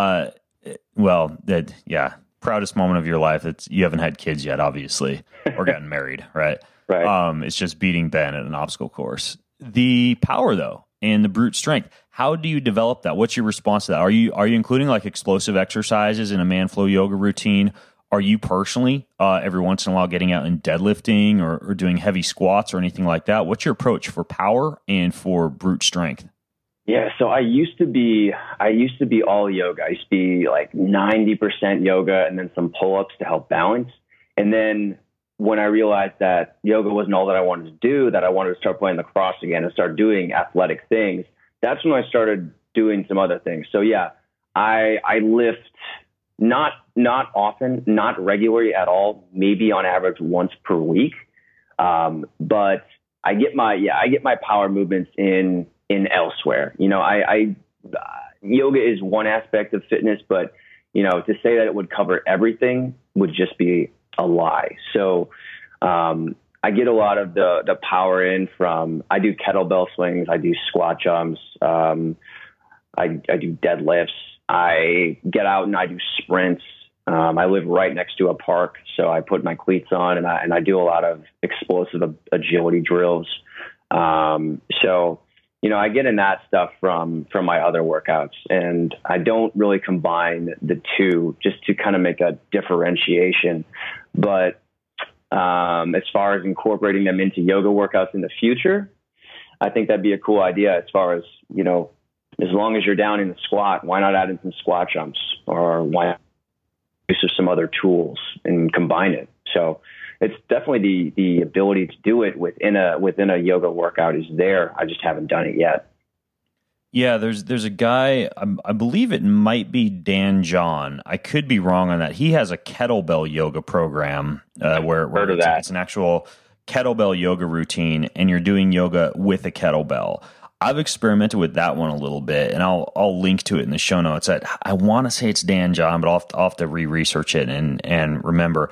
Proudest moment of your life. It's you haven't had kids yet, obviously, or gotten married, right? Right. It's just beating Ben at an obstacle course. The power, though, and the brute strength. How do you develop that? What's your response to that? Are you including like explosive exercises in a Manflow yoga routine? Are you personally every once in a while getting out and deadlifting or doing heavy squats or anything like that? What's your approach for power and for brute strength? Yeah, so I used to be all yoga. I used to be like 90% yoga and then some pull-ups to help balance. And then when I realized that yoga wasn't all that I wanted to do, that I wanted to start playing lacrosse again and start doing athletic things, that's when I started doing some other things. So yeah, I lift not often, not regularly at all, maybe on average once per week. But I get my power movements in elsewhere. You know, yoga is one aspect of fitness, but you know, to say that it would cover everything would just be a lie. So, I get a lot of the power in from, I do kettlebell swings, I do squat jumps, I do deadlifts, I get out and I do sprints. I live right next to a park, so I put my cleats on and I do a lot of explosive agility drills. So, you know, I get in that stuff from my other workouts, and I don't really combine the two just to kind of make a differentiation. But as far as incorporating them into yoga workouts in the future, I think that'd be a cool idea. As far as, you know, as long as you're down in the squat, why not add in some squat jumps, or why not use some other tools and combine it? So it's definitely the ability to do it within a yoga workout is there. I just haven't done it yet. Yeah, there's a guy, I believe it might be Dan John. I could be wrong on that. He has a kettlebell yoga program where it's an actual kettlebell yoga routine, and you're doing yoga with a kettlebell. I've experimented with that one a little bit, and I'll link to it in the show notes. I want to say it's Dan John, but I'll have to re-research it and remember.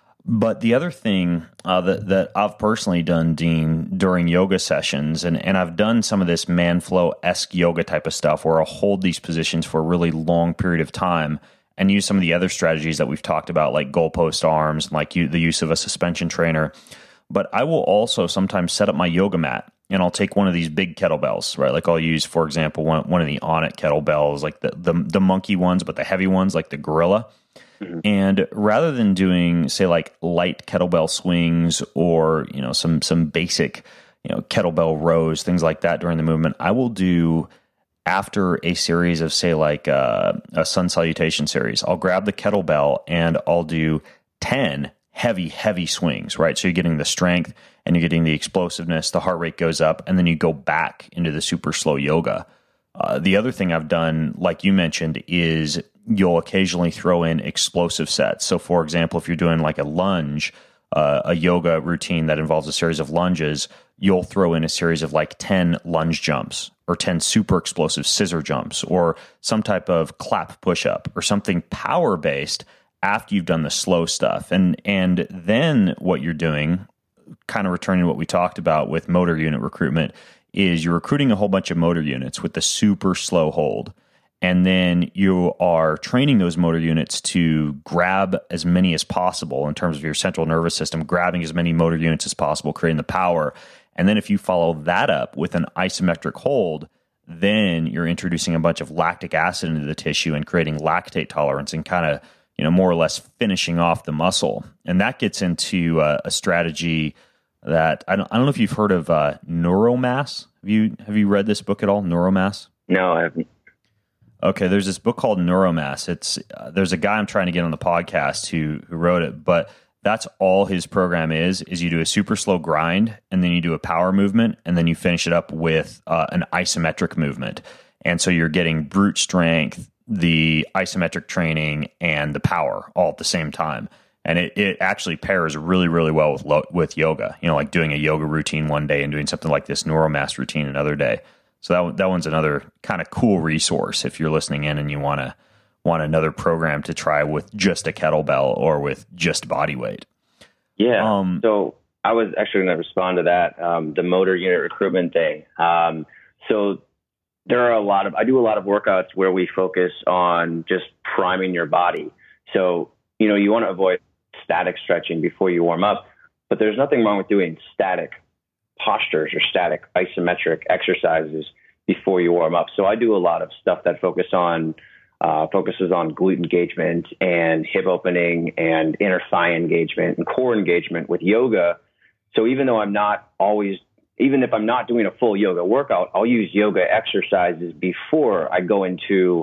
But the other thing that I've personally done, Dean, during yoga sessions, and I've done some of this Manflow-esque yoga type of stuff where I'll hold these positions for a really long period of time and use some of the other strategies that we've talked about, like goalpost arms, like the use of a suspension trainer. But I will also sometimes set up my yoga mat, and I'll take one of these big kettlebells, right? Like I'll use, for example, one of the Onnit kettlebells, like the monkey ones, but the heavy ones, like the gorilla. Mm-hmm. And rather than doing, say, like light kettlebell swings or, you know, some basic, you know, kettlebell rows, things like that during the movement, I will do, after a series of, say, like a sun salutation series, I'll grab the kettlebell and I'll do 10 heavy swings, right? So you're getting the strength and you're getting the explosiveness, the heart rate goes up, and then you go back into the super slow yoga. The other thing I've done, like you mentioned, is you'll occasionally throw in explosive sets. So, for example, if you're doing like a lunge, a yoga routine that involves a series of lunges, you'll throw in a series of like 10 lunge jumps or 10 super explosive scissor jumps or some type of clap push-up or something power-based after you've done the slow stuff. And then what you're doing, kind of returning to what we talked about with motor unit recruitment, is you're recruiting a whole bunch of motor units with the super slow hold. And then you are training those motor units to grab as many as possible in terms of your central nervous system, grabbing as many motor units as possible, creating the power. And then if you follow that up with an isometric hold, then you're introducing a bunch of lactic acid into the tissue and creating lactate tolerance and kind of, you know, more or less finishing off the muscle. And that gets into a strategy that I don't know if you've heard of Neuromass. Have you read this book at all, Neuromass? No, I haven't. Okay, there's this book called Neuromass. It's there's a guy I'm trying to get on the podcast who wrote it, but that's all his program is you do a super slow grind, and then you do a power movement, and then you finish it up with an isometric movement. And so you're getting brute strength, the isometric training, and the power all at the same time. And it actually pairs really, really well with yoga, like doing a yoga routine one day and doing something like this NeuroMass routine another day. So that one's another kind of cool resource if you're listening in and you want another program to try with just a kettlebell or with just body weight. Yeah. So I was actually going to respond to that, the motor unit recruitment thing. So there are I do a lot of workouts where we focus on just priming your body. So, you want to avoid static stretching before you warm up, but there's nothing wrong with doing static postures or static isometric exercises before you warm up. So I do a lot of stuff that focuses on glute engagement and hip opening and inner thigh engagement and core engagement with yoga. So even if I'm not doing a full yoga workout, I'll use yoga exercises before I go into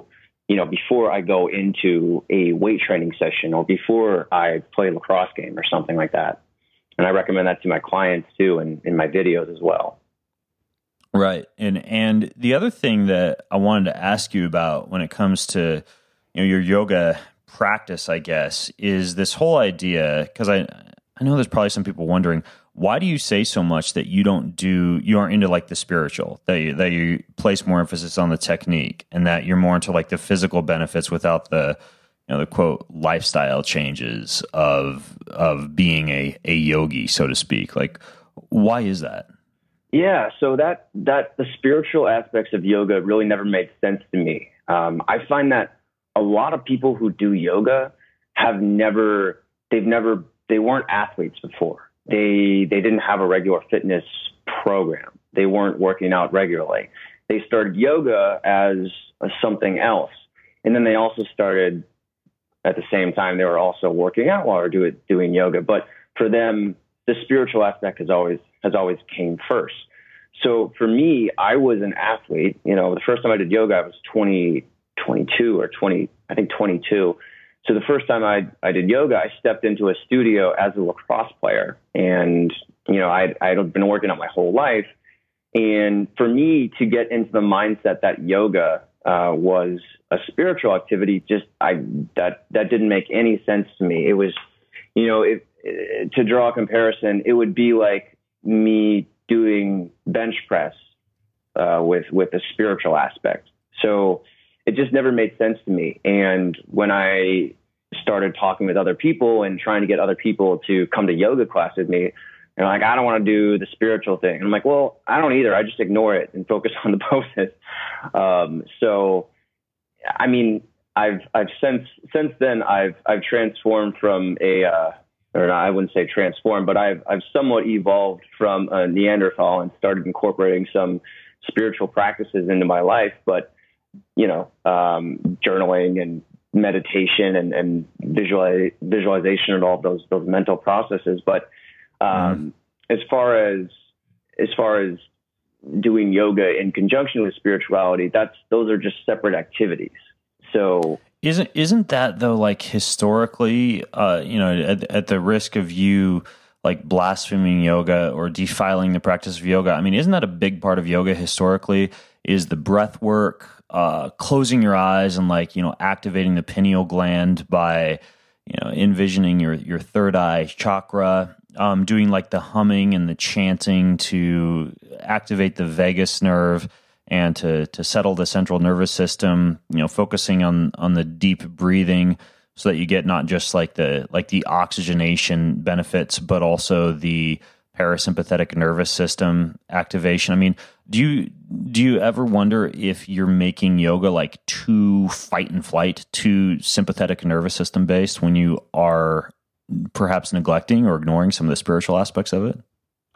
a weight training session or before I play a lacrosse game or something like that. And I recommend that to my clients too, and in my videos as well. Right. And the other thing that I wanted to ask you about when it comes to, your yoga practice, I guess, is this whole idea, because I know there's probably some people wondering, why do you say so much that you aren't into like the spiritual, that you place more emphasis on the technique and that you're more into like the physical benefits without the quote lifestyle changes of being a yogi, so to speak? Like, why is that? Yeah, so that the spiritual aspects of yoga really never made sense to me. I find that a lot of people who do yoga they weren't athletes before. They didn't have a regular fitness program. They weren't working out regularly. They started yoga as something else. And then they also started at the same time, they were also working out while they were doing yoga. But for them, the spiritual aspect has always came first. So for me, I was an athlete. The first time I did yoga, I was 22. So the first time I did yoga, I stepped into a studio as a lacrosse player, and I'd been working out my whole life. And for me to get into the mindset that yoga was a spiritual activity, that didn't make any sense to me. It was, to draw a comparison, it would be like me doing bench press with a spiritual aspect. So it just never made sense to me. And when I started talking with other people and trying to get other people to come to yoga class with me, they're like, I don't want to do the spiritual thing. And I'm like, well, I don't either. I just ignore it and focus on the poses. So, I mean, I've since then I've transformed from I wouldn't say transformed, but I've somewhat evolved from a Neanderthal and started incorporating some spiritual practices into my life. But journaling and meditation and visualization and all those mental processes. But as far as doing yoga in conjunction with spirituality, those are just separate activities. So isn't that though, like historically, at the risk of you like blaspheming yoga or defiling the practice of yoga, I mean, isn't that a big part of yoga historically? Is the breath work, closing your eyes and activating the pineal gland by, envisioning your third eye chakra, doing like the humming and the chanting to activate the vagus nerve and to settle the central nervous system, focusing on the deep breathing so that you get not just like the oxygenation benefits, but also the parasympathetic nervous system activation. I mean, do you ever wonder if you're making yoga like too fight and flight, too sympathetic nervous system based when you are perhaps neglecting or ignoring some of the spiritual aspects of it?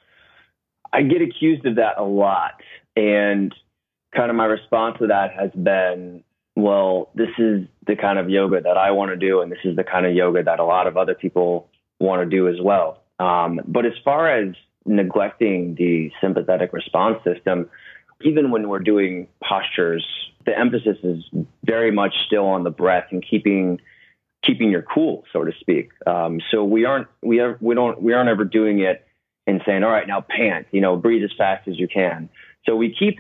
I get accused of that a lot. And kind of my response to that has been, well, this is the kind of yoga that I want to do, and this is the kind of yoga that a lot of other people want to do as well. But as far as neglecting the sympathetic response system, even when we're doing postures, the emphasis is very much still on the breath and keeping your cool, so to speak. So we aren't ever doing it and saying, all right, now pant, breathe as fast as you can. So we keep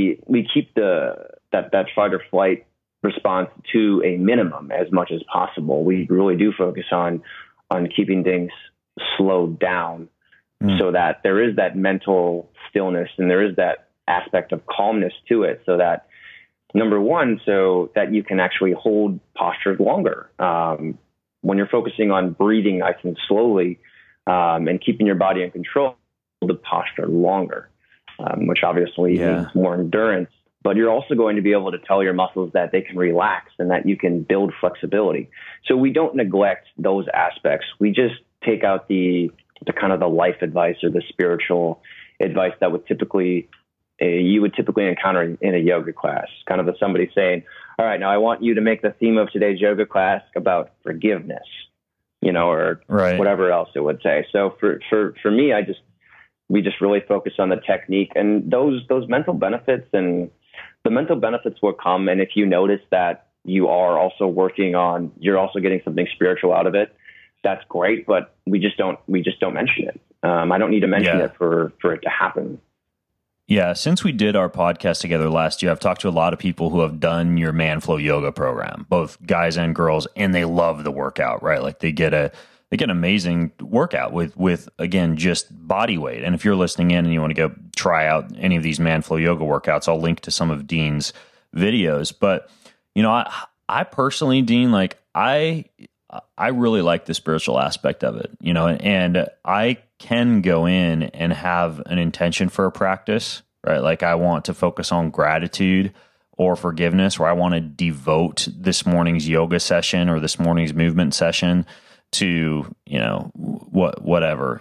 that fight or flight response to a minimum as much as possible. We really do focus on keeping things slowed down so that there is that mental stillness and there is that aspect of calmness to it, so that, number one, so that you can actually hold postures longer. When you're focusing on breathing nice and slowly and keeping your body in control, the posture longer, which obviously means more endurance. But you're also going to be able to tell your muscles that they can relax and that you can build flexibility. So we don't neglect those aspects. We just take out the kind of the life advice or the spiritual advice that would you would typically encounter in a yoga class. Kind of somebody saying, all right, now I want you to make the theme of today's yoga class about forgiveness, or whatever else it would say. So for me, we just really focus on the technique and those mental benefits, and the mental benefits will come. And if you notice that you are also you're also getting something spiritual out of it, that's great. But we just don't mention it. I don't need to mention it for it to happen. Yeah, since we did our podcast together last year, I've talked to a lot of people who have done your Manflow yoga program, both guys and girls, and they love the workout, right? Like they get an amazing workout with again, just body weight. And if you're listening in and you want to go try out any of these Manflow yoga workouts, I'll link to some of Dean's videos. But, I personally, Dean, like I really like the spiritual aspect of it, and I can go in and have an intention for a practice, right? Like I want to focus on gratitude or forgiveness, or I want to devote this morning's yoga session or this morning's movement session to, whatever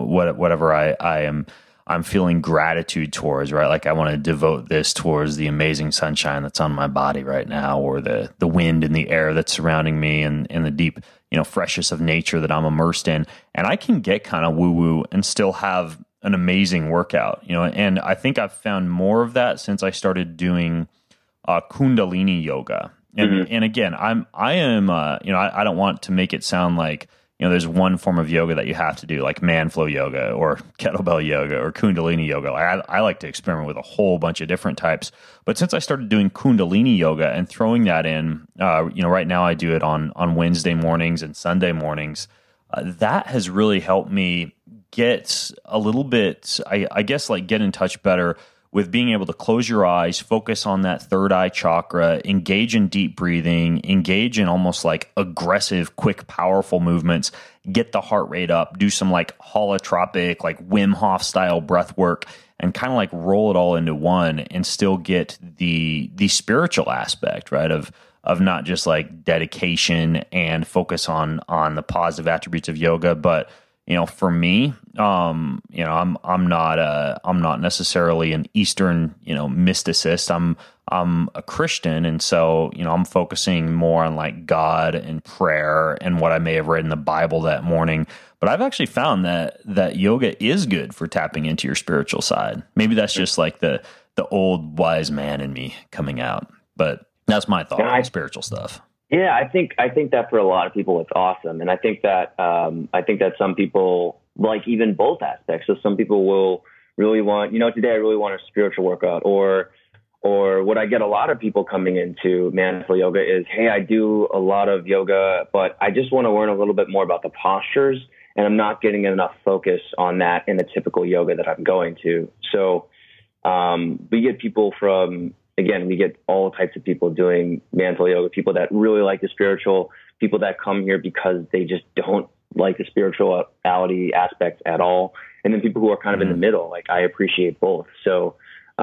I'm feeling gratitude towards, right? Like I want to devote this towards the amazing sunshine that's on my body right now, or the wind and the air that's surrounding me, and the deep, freshness of nature that I'm immersed in. And I can get kind of woo-woo and still have an amazing workout, and I think I've found more of that since I started doing Kundalini yoga. And again, I don't want to make it sound like, there's one form of yoga that you have to do, like Manflow yoga or kettlebell yoga or Kundalini yoga. I like to experiment with a whole bunch of different types. But since I started doing Kundalini yoga and throwing that in, right now I do it on Wednesday mornings and Sunday mornings. That has really helped me get a little bit, I guess, like get in touch better with being able to close your eyes, focus on that third eye chakra, engage in deep breathing, engage in almost like aggressive, quick, powerful movements, get the heart rate up, do some like holotropic, like Wim Hof style breath work, and kind of like roll it all into one and still get the spiritual aspect, right? Of not just like dedication and focus on the positive attributes of yoga, but for me, I'm not necessarily an Eastern, mysticist. I'm a Christian. And so, I'm focusing more on like God and prayer and what I may have read in the Bible that morning. But I've actually found that yoga is good for tapping into your spiritual side. Maybe that's just like the old wise man in me coming out, but that's my thought on spiritual stuff. Yeah, I think that for a lot of people it's awesome, and I think that some people like even both aspects. So some people will really want, today I really want a spiritual workout, or what I get a lot of people coming into Manflow yoga is, hey, I do a lot of yoga, but I just want to learn a little bit more about the postures, and I'm not getting enough focus on that in the typical yoga that I'm going to. So we get people we get all types of people doing Manflow yoga, people that really like the spiritual, people that come here because they just don't like the spirituality aspect at all. And then people who are kind of in the middle, like I appreciate both. So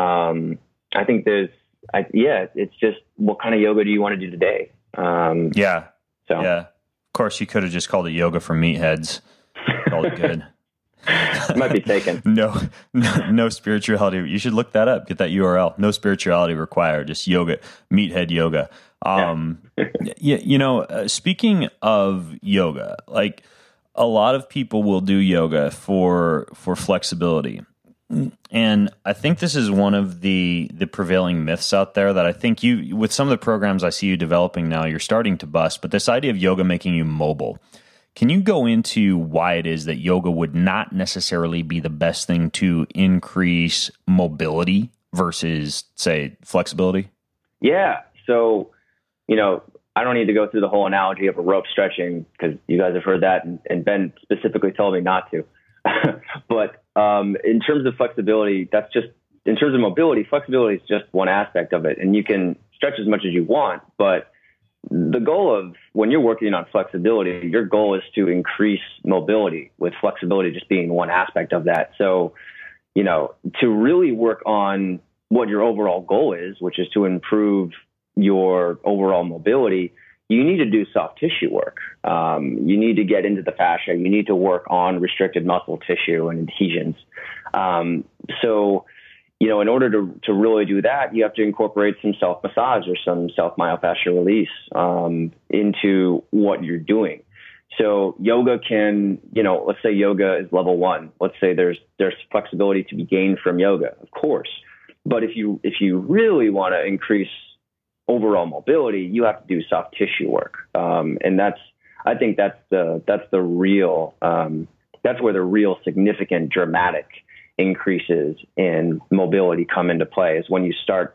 I think it's just what kind of yoga do you want to do today? Yeah. Of course, you could have just called it yoga for meatheads. Called it good. It might be taken. No spirituality. You should look that up. Get that URL. No spirituality required. Just yoga, meathead yoga. Speaking of yoga, like a lot of people will do yoga for flexibility. And I think this is one of the prevailing myths out there that I think you, with some of the programs I see you developing now, you're starting to bust. But this idea of yoga making you mobile. Can you go into why it is that yoga would not necessarily be the best thing to increase mobility versus, say, flexibility? Yeah. So, I don't need to go through the whole analogy of a rope stretching because you guys have heard that, and Ben specifically told me not to. But in terms of flexibility, in terms of mobility, flexibility is just one aspect of it. And you can stretch as much as you want, but the goal of when you're working on flexibility, your goal is to increase mobility, with flexibility just being one aspect of that. So, to really work on what your overall goal is, which is to improve your overall mobility, you need to do soft tissue work. You need to get into the fascia. You need to work on restricted muscle tissue and adhesions. So, in order to really do that, you have to incorporate some self-massage or some self-myofascial release into what you're doing. So yoga can, let's say yoga is level 1. Let's say there's flexibility to be gained from yoga, of course. But if you really want to increase overall mobility, you have to do soft tissue work. And I think that's the real, that's where the real significant dramatic increases in mobility come into play, is when you start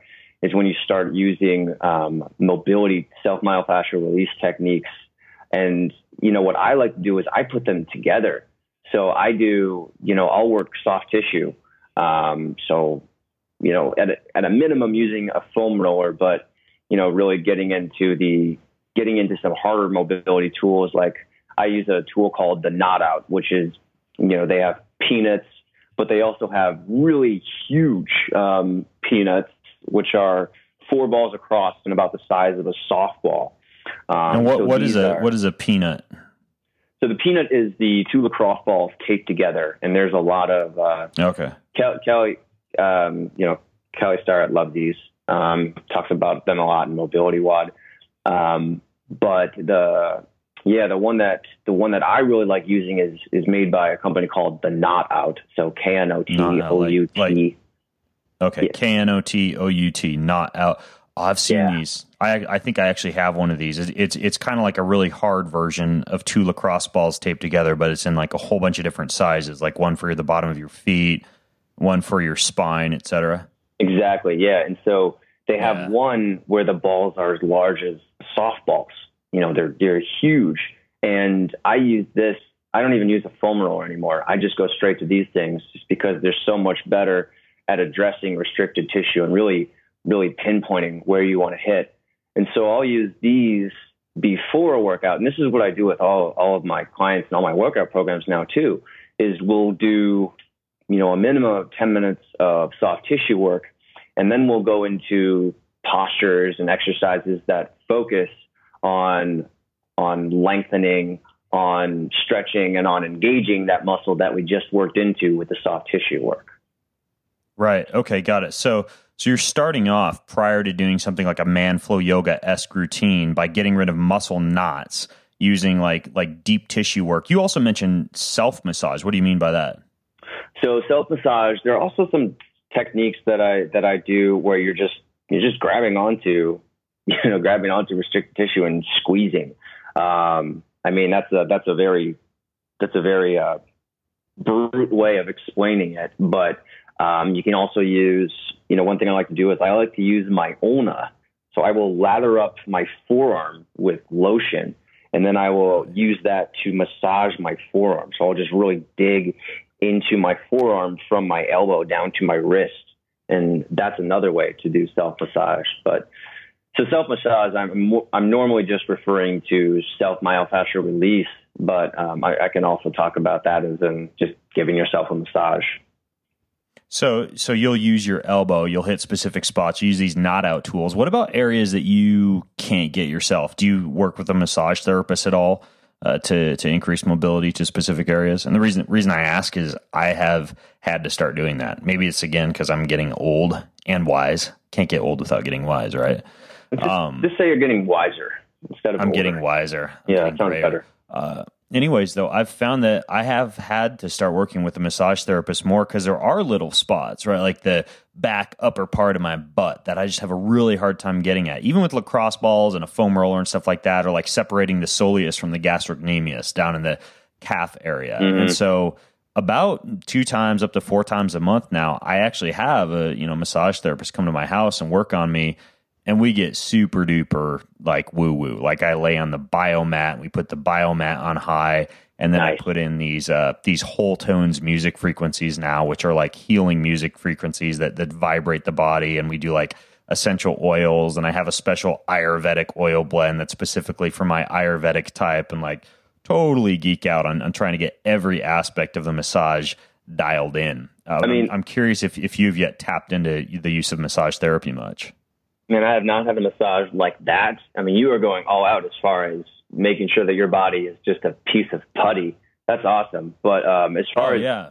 using mobility self-myofascial release techniques. And what I like to do is I put them together. So I do, I'll work soft tissue. So at a minimum using a foam roller, but really getting into some harder mobility tools. Like I use a tool called the Knot Out, which is, they have peanuts, but they also have really huge peanuts, which are 4 balls across and about the size of a softball. And what is a peanut? So the peanut is the 2 lacrosse balls taped together, and there's a lot of okay. Kelly Starrett loved these. Talks about them a lot in Mobility WOD. But the one that I really like using is made by a company called the Knot Out. So KNOTOUT. Okay, yeah. KNOTOUT, Knot Out. Oh, I've seen these. I think I actually have one of these. It's kind of like a really hard version of 2 lacrosse balls taped together, but it's in like a whole bunch of different sizes, like one for the bottom of your feet, one for your spine, etc. Exactly, yeah. And so they have one where the balls are as large as softballs. They're huge. And I use this. I don't even use a foam roller anymore. I just go straight to these things just because they're so much better at addressing restricted tissue and really pinpointing where you want to hit. And so I'll use these before a workout. And this is what I do with all of my clients and all my workout programs now too, is we'll do, a minimum of 10 minutes of soft tissue work. And then we'll go into postures and exercises that focus on lengthening, on stretching, and on engaging that muscle that we just worked into with the soft tissue work. Right. Okay. Got it. So you're starting off prior to doing something like a Manflow Yoga-esque routine by getting rid of muscle knots using like deep tissue work. You also mentioned self-massage. What do you mean by that? So self-massage, there are also some techniques that I do where you're just grabbing onto restricted tissue and squeezing. That's a very brute way of explaining it, but you can also use, one thing I like to do is I like to use my ulna. So I will lather up my forearm with lotion, and then I will use that to massage my forearm. So I'll just really dig into my forearm from my elbow down to my wrist. And that's another way to do self-massage. But so self-massage, I'm normally just referring to self-myofascial release, but I can also talk about that as in just giving yourself a massage. So you'll use your elbow, you'll hit specific spots, you use these Knot Out tools. What about areas that you can't get yourself? Do you work with a massage therapist at all to increase mobility to specific areas? And the reason I ask is I have had to start doing that. Maybe it's again because I'm getting old and wise. Can't get old without getting wise, right? Just say you're getting wiser instead of I'm older. Getting wiser. That sounds better. Anyways, though, I've found that I have had to start working with a massage therapist more because there are little spots, right? Like the back upper part of my butt that I just have a really hard time getting at, even with lacrosse balls and a foam roller and stuff like that, or like separating the soleus from the gastrocnemius down in the calf area. Mm-hmm. And so about 2 times up to 4 times a month now, I actually have a massage therapist come to my house and work on me. and we get super duper like woo woo. Like I lay on the biomat, we put the biomat on high, and then Nice. I put in these whole tones music frequencies now, which are like healing music frequencies that vibrate the body. And we do like essential oils, and I have a special Ayurvedic oil blend that's specifically for my Ayurvedic type, and like totally geek out on trying to get every aspect of the massage dialed in. I'm curious if you've yet tapped into the use of massage therapy much. Man, I have not had a massage like that. I mean, you are going all out as far as making sure that your body is just a piece of putty. That's awesome. But as far as yeah,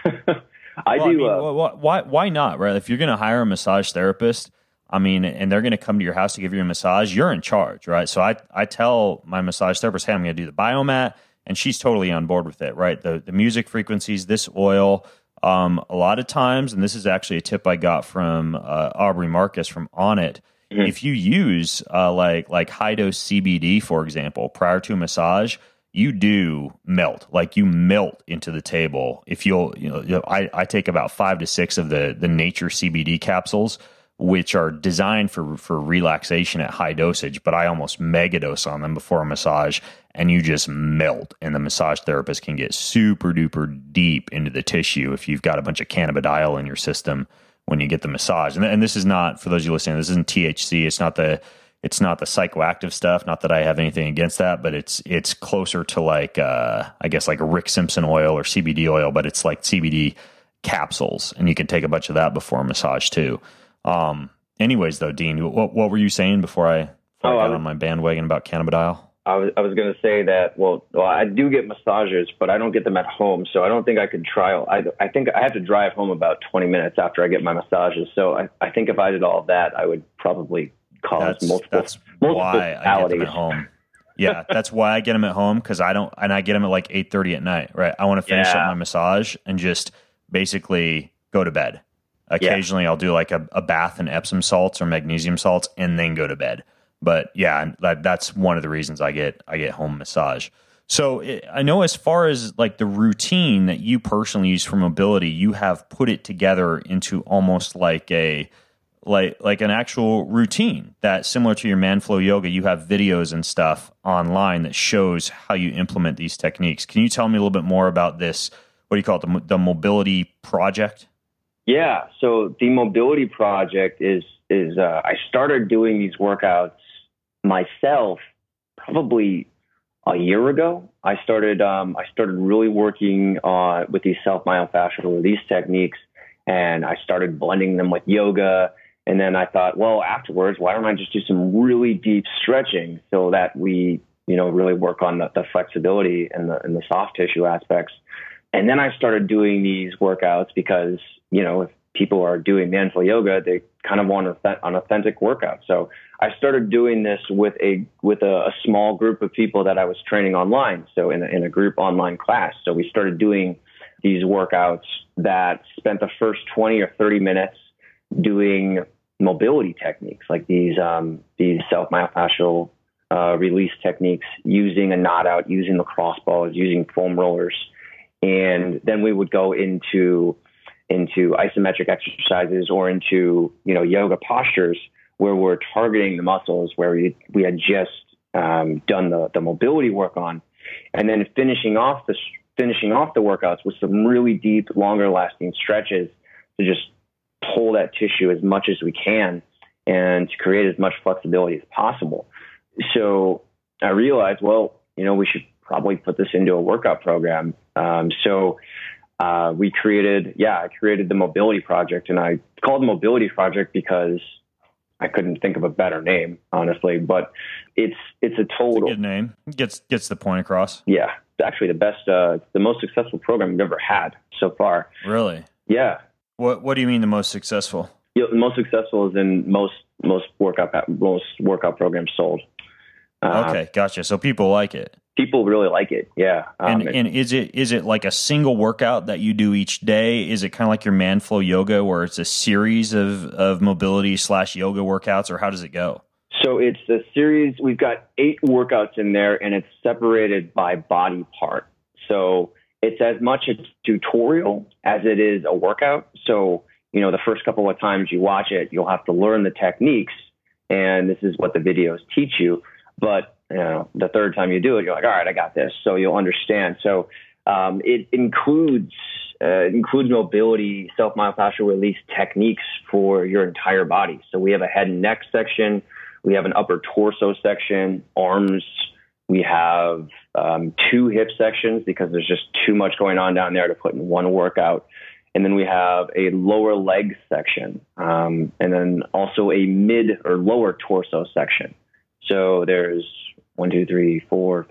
I why not? Right? If you're going to hire a massage therapist, I mean, and they're going to come to your house to give you a massage, you're in charge, right? So I tell my massage therapist, hey, I'm going to do the biomat, and she's totally on board with it, right? The music frequencies, this oil. A lot of times, and this is actually a tip I got from Aubrey Marcus from Onnit, if you use like high dose CBD, for example, prior to a massage, you do melt, like you melt into the table. If I take about 5 to 6 of the Nature CBD capsules, which are designed for relaxation at high dosage, but I almost megadose on them before a massage, and you just melt, and the massage therapist can get super duper deep into the tissue if you've got a bunch of cannabidiol in your system when you get the massage. And this is not, for those of you listening, this isn't THC. It's not the psychoactive stuff. Not that I have anything against that, but it's closer to like I guess like a Rick Simpson oil or CBD oil, but it's like CBD capsules, and you can take a bunch of that before a massage too. Anyways, though, Dean, what were you saying before I got on my bandwagon about cannabidiol? I was going to say that, well, I do get massages, but I don't get them at home. So I don't think I could trial. I think I have to drive home about 20 minutes after I get my massages. So I think if I did all of that, I would probably cause multiple why I get them at home. Yeah, that's why I get them at home, because I get them at like 8:30 at night, right? I want to finish up my massage and just basically go to bed. Occasionally I'll do like a bath in Epsom salts or magnesium salts and then go to bed. But yeah, that's one of the reasons I get home massage. So I know as far as like the routine that you personally use for mobility, you have put it together into almost like an actual routine that's similar to your Manflow yoga. You have videos and stuff online that shows how you implement these techniques. Can you tell me a little bit more about this? What do you call it? The mobility project? Yeah. So the mobility project is I started doing these workouts myself probably a year ago. I started really working with these self-myofascial release techniques, and I started blending them with yoga. And then I thought, well, afterwards, why don't I just do some really deep stretching so that we, really work on the flexibility and the soft tissue aspects. And then I started doing these workouts because, if people are doing Manflow yoga, they kind of want an authentic workout. So I started doing this with a small group of people that I was training online. So in a group online class. So we started doing these workouts that spent the first 20 or 30 minutes doing mobility techniques, like these self-myofascial release techniques, using a knot out, using lacrosse balls, using foam rollers. And then we would go into isometric exercises or into, yoga postures where we're targeting the muscles where we had just done the mobility work on, and then finishing off the workouts with some really deep, longer lasting stretches to just pull that tissue as much as we can and to create as much flexibility as possible. So I realized, we should probably put this into a workout program. I created the Mobility Project, and I called it Mobility Project because I couldn't think of a better name, honestly, but it's a total good name. Gets the point across. Yeah. It's actually the most successful program we've ever had so far. Really? Yeah. What do you mean the most successful? The most successful is in most workout programs sold. Okay. Gotcha. So people like it. People really like it. Yeah. And is it like a single workout that you do each day? Is it kind of like your Manflow yoga where it's a series of mobility / yoga workouts, or how does it go? So it's a series. We've got 8 workouts in there, and it's separated by body part. So it's as much a tutorial as it is a workout. So, the first couple of times you watch it, you'll have to learn the techniques, and this is what the videos teach you. But the third time you do it, you're like, all right, I got this. So you'll understand. So it includes mobility, self-myofascial release techniques for your entire body. So we have a head and neck section. We have an upper torso section, arms. We have 2 hip sections because there's just too much going on down there to put in one workout. And then we have a lower leg section, and then also a mid or lower torso section. So there's 7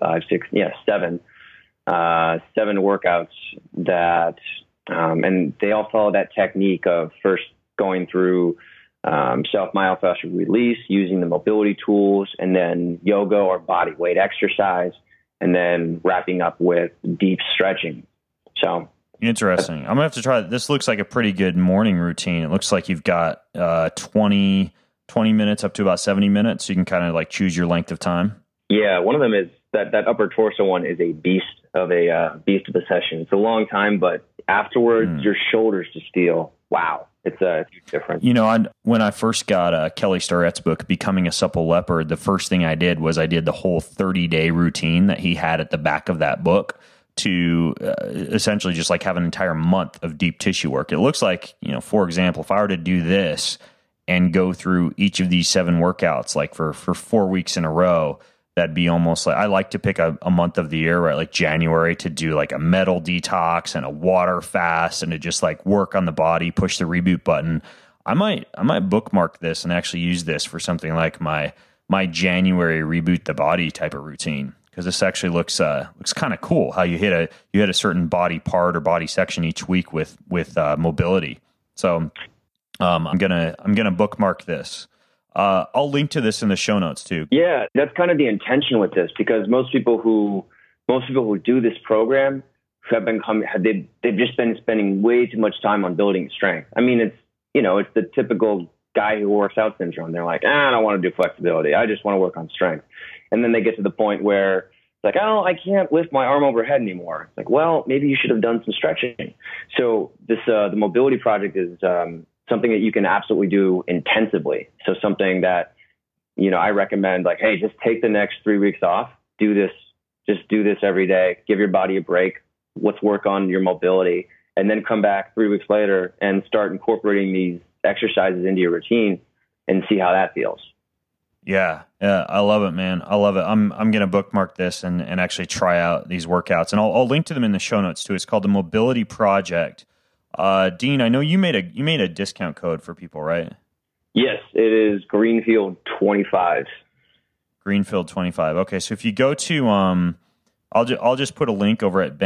workouts that, and they all follow that technique of first going through self-myofascial release, using the mobility tools, and then yoga or body weight exercise, and then wrapping up with deep stretching. So interesting. I'm gonna have to try it. This looks like a pretty good morning routine. It looks like you've got 20 minutes up to about 70 minutes. So you can kind of like choose your length of time. Yeah, one of them is that upper torso one is a beast of a session. It's a long time, but afterwards your shoulders just feel, wow, it's a huge difference. When I first got Kelly Starrett's book, Becoming a Supple Leopard, the first thing I did was I did the whole 30-day routine that he had at the back of that book to essentially just like have an entire month of deep tissue work. It looks like, for example, if I were to do this and go through each of these 7 workouts, like for 4 weeks in a row, that'd be almost like, I like to pick a month of the year, right? Like January, to do like a metal detox and a water fast and to just like work on the body, push the reboot button. I might bookmark this and actually use this for something like my January reboot the body type of routine. Because this actually looks kind of cool how you hit a certain body part or body section each week with mobility. So I'm gonna bookmark this. I'll link to this in the show notes too. Yeah, that's kind of the intention with this, because most people who do this program they've just been spending way too much time on building strength. I mean, it's the typical guy who works out syndrome. They're like, I don't want to do flexibility. I just want to work on strength. And then they get to the point where it's like, I can't lift my arm overhead anymore. It's like, well, maybe you should have done some stretching. So this the mobility project is something that you can absolutely do intensively. So something that, I recommend, like, hey, just take the next 3 weeks off, do this every day, give your body a break. Let's work on your mobility, and then come back 3 weeks later and start incorporating these exercises into your routine and see how that feels. Yeah, I love it, man. I love it. I'm going to bookmark this and actually try out these workouts, and I'll link to them in the show notes too. It's called the Mobility Project. Dean, I know you made a discount code for people, right? Yes, it is Greenfield 25. Greenfield 25. Okay, so if you go to I'll just put a link over at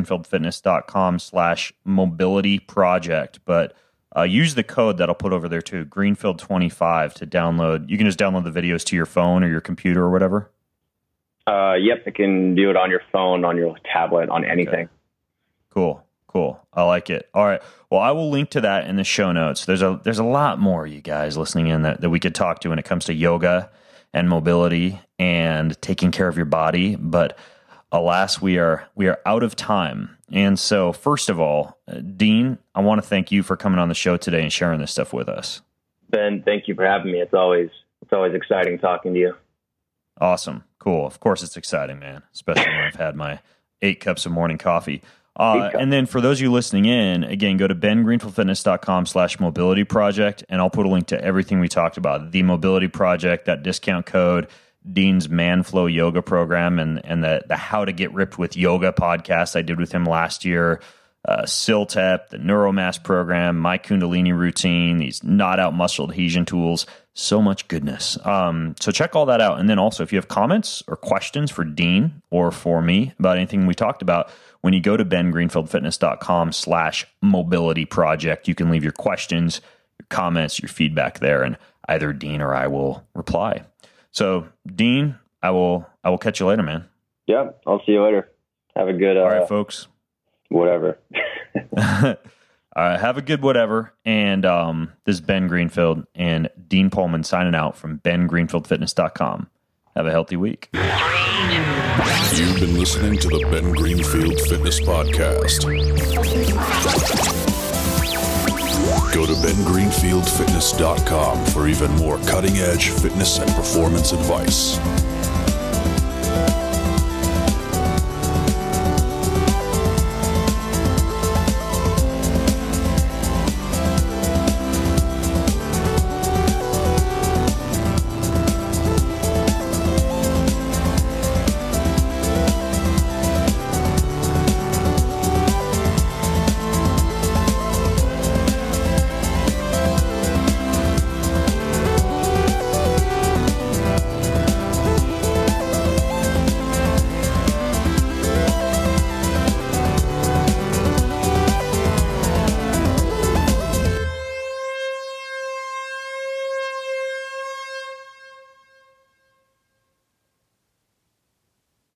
bengreenfieldfitness.com/mobility project, but use the code that I'll put over there too, Greenfield 25, to download. You can just download the videos to your phone or your computer or whatever. Yep, you can do it on your phone, on your tablet, on anything. Okay. Cool. I like it. All right. Well, I will link to that in the show notes. There's a lot more, you guys listening in, that we could talk to when it comes to yoga and mobility and taking care of your body. But alas, we are out of time. And so, first of all, Dean, I want to thank you for coming on the show today and sharing this stuff with us. Ben, thank you for having me. It's always exciting talking to you. Awesome. Cool. Of course it's exciting, man, especially when I've had my 8 cups of morning coffee. And then for those of you listening in, again, go to bengreenfieldfitness.com/mobility project, and I'll put a link to everything we talked about. The Mobility Project, that discount code, Dean's ManFlow yoga program, and the How to Get Ripped with Yoga podcast I did with him last year, SILTEP, the Neuromass program, my Kundalini routine, these Knot Out muscle adhesion tools, so much goodness. So check all that out. And then also, if you have comments or questions for Dean or for me about anything we talked about, when you go to bengreenfieldfitness.com/mobility project, you can leave your questions, your comments, your feedback there, and either Dean or I will reply. So, Dean, I will catch you later, man. Yeah, I'll see you later. Have a good... all right, folks. Whatever. All right, have a good whatever. And this is Ben Greenfield and Dean Pohlman signing out from bengreenfieldfitness.com. Have a healthy week. You've been listening to the Ben Greenfield Fitness Podcast. Go to bengreenfieldfitness.com for even more cutting-edge fitness and performance advice.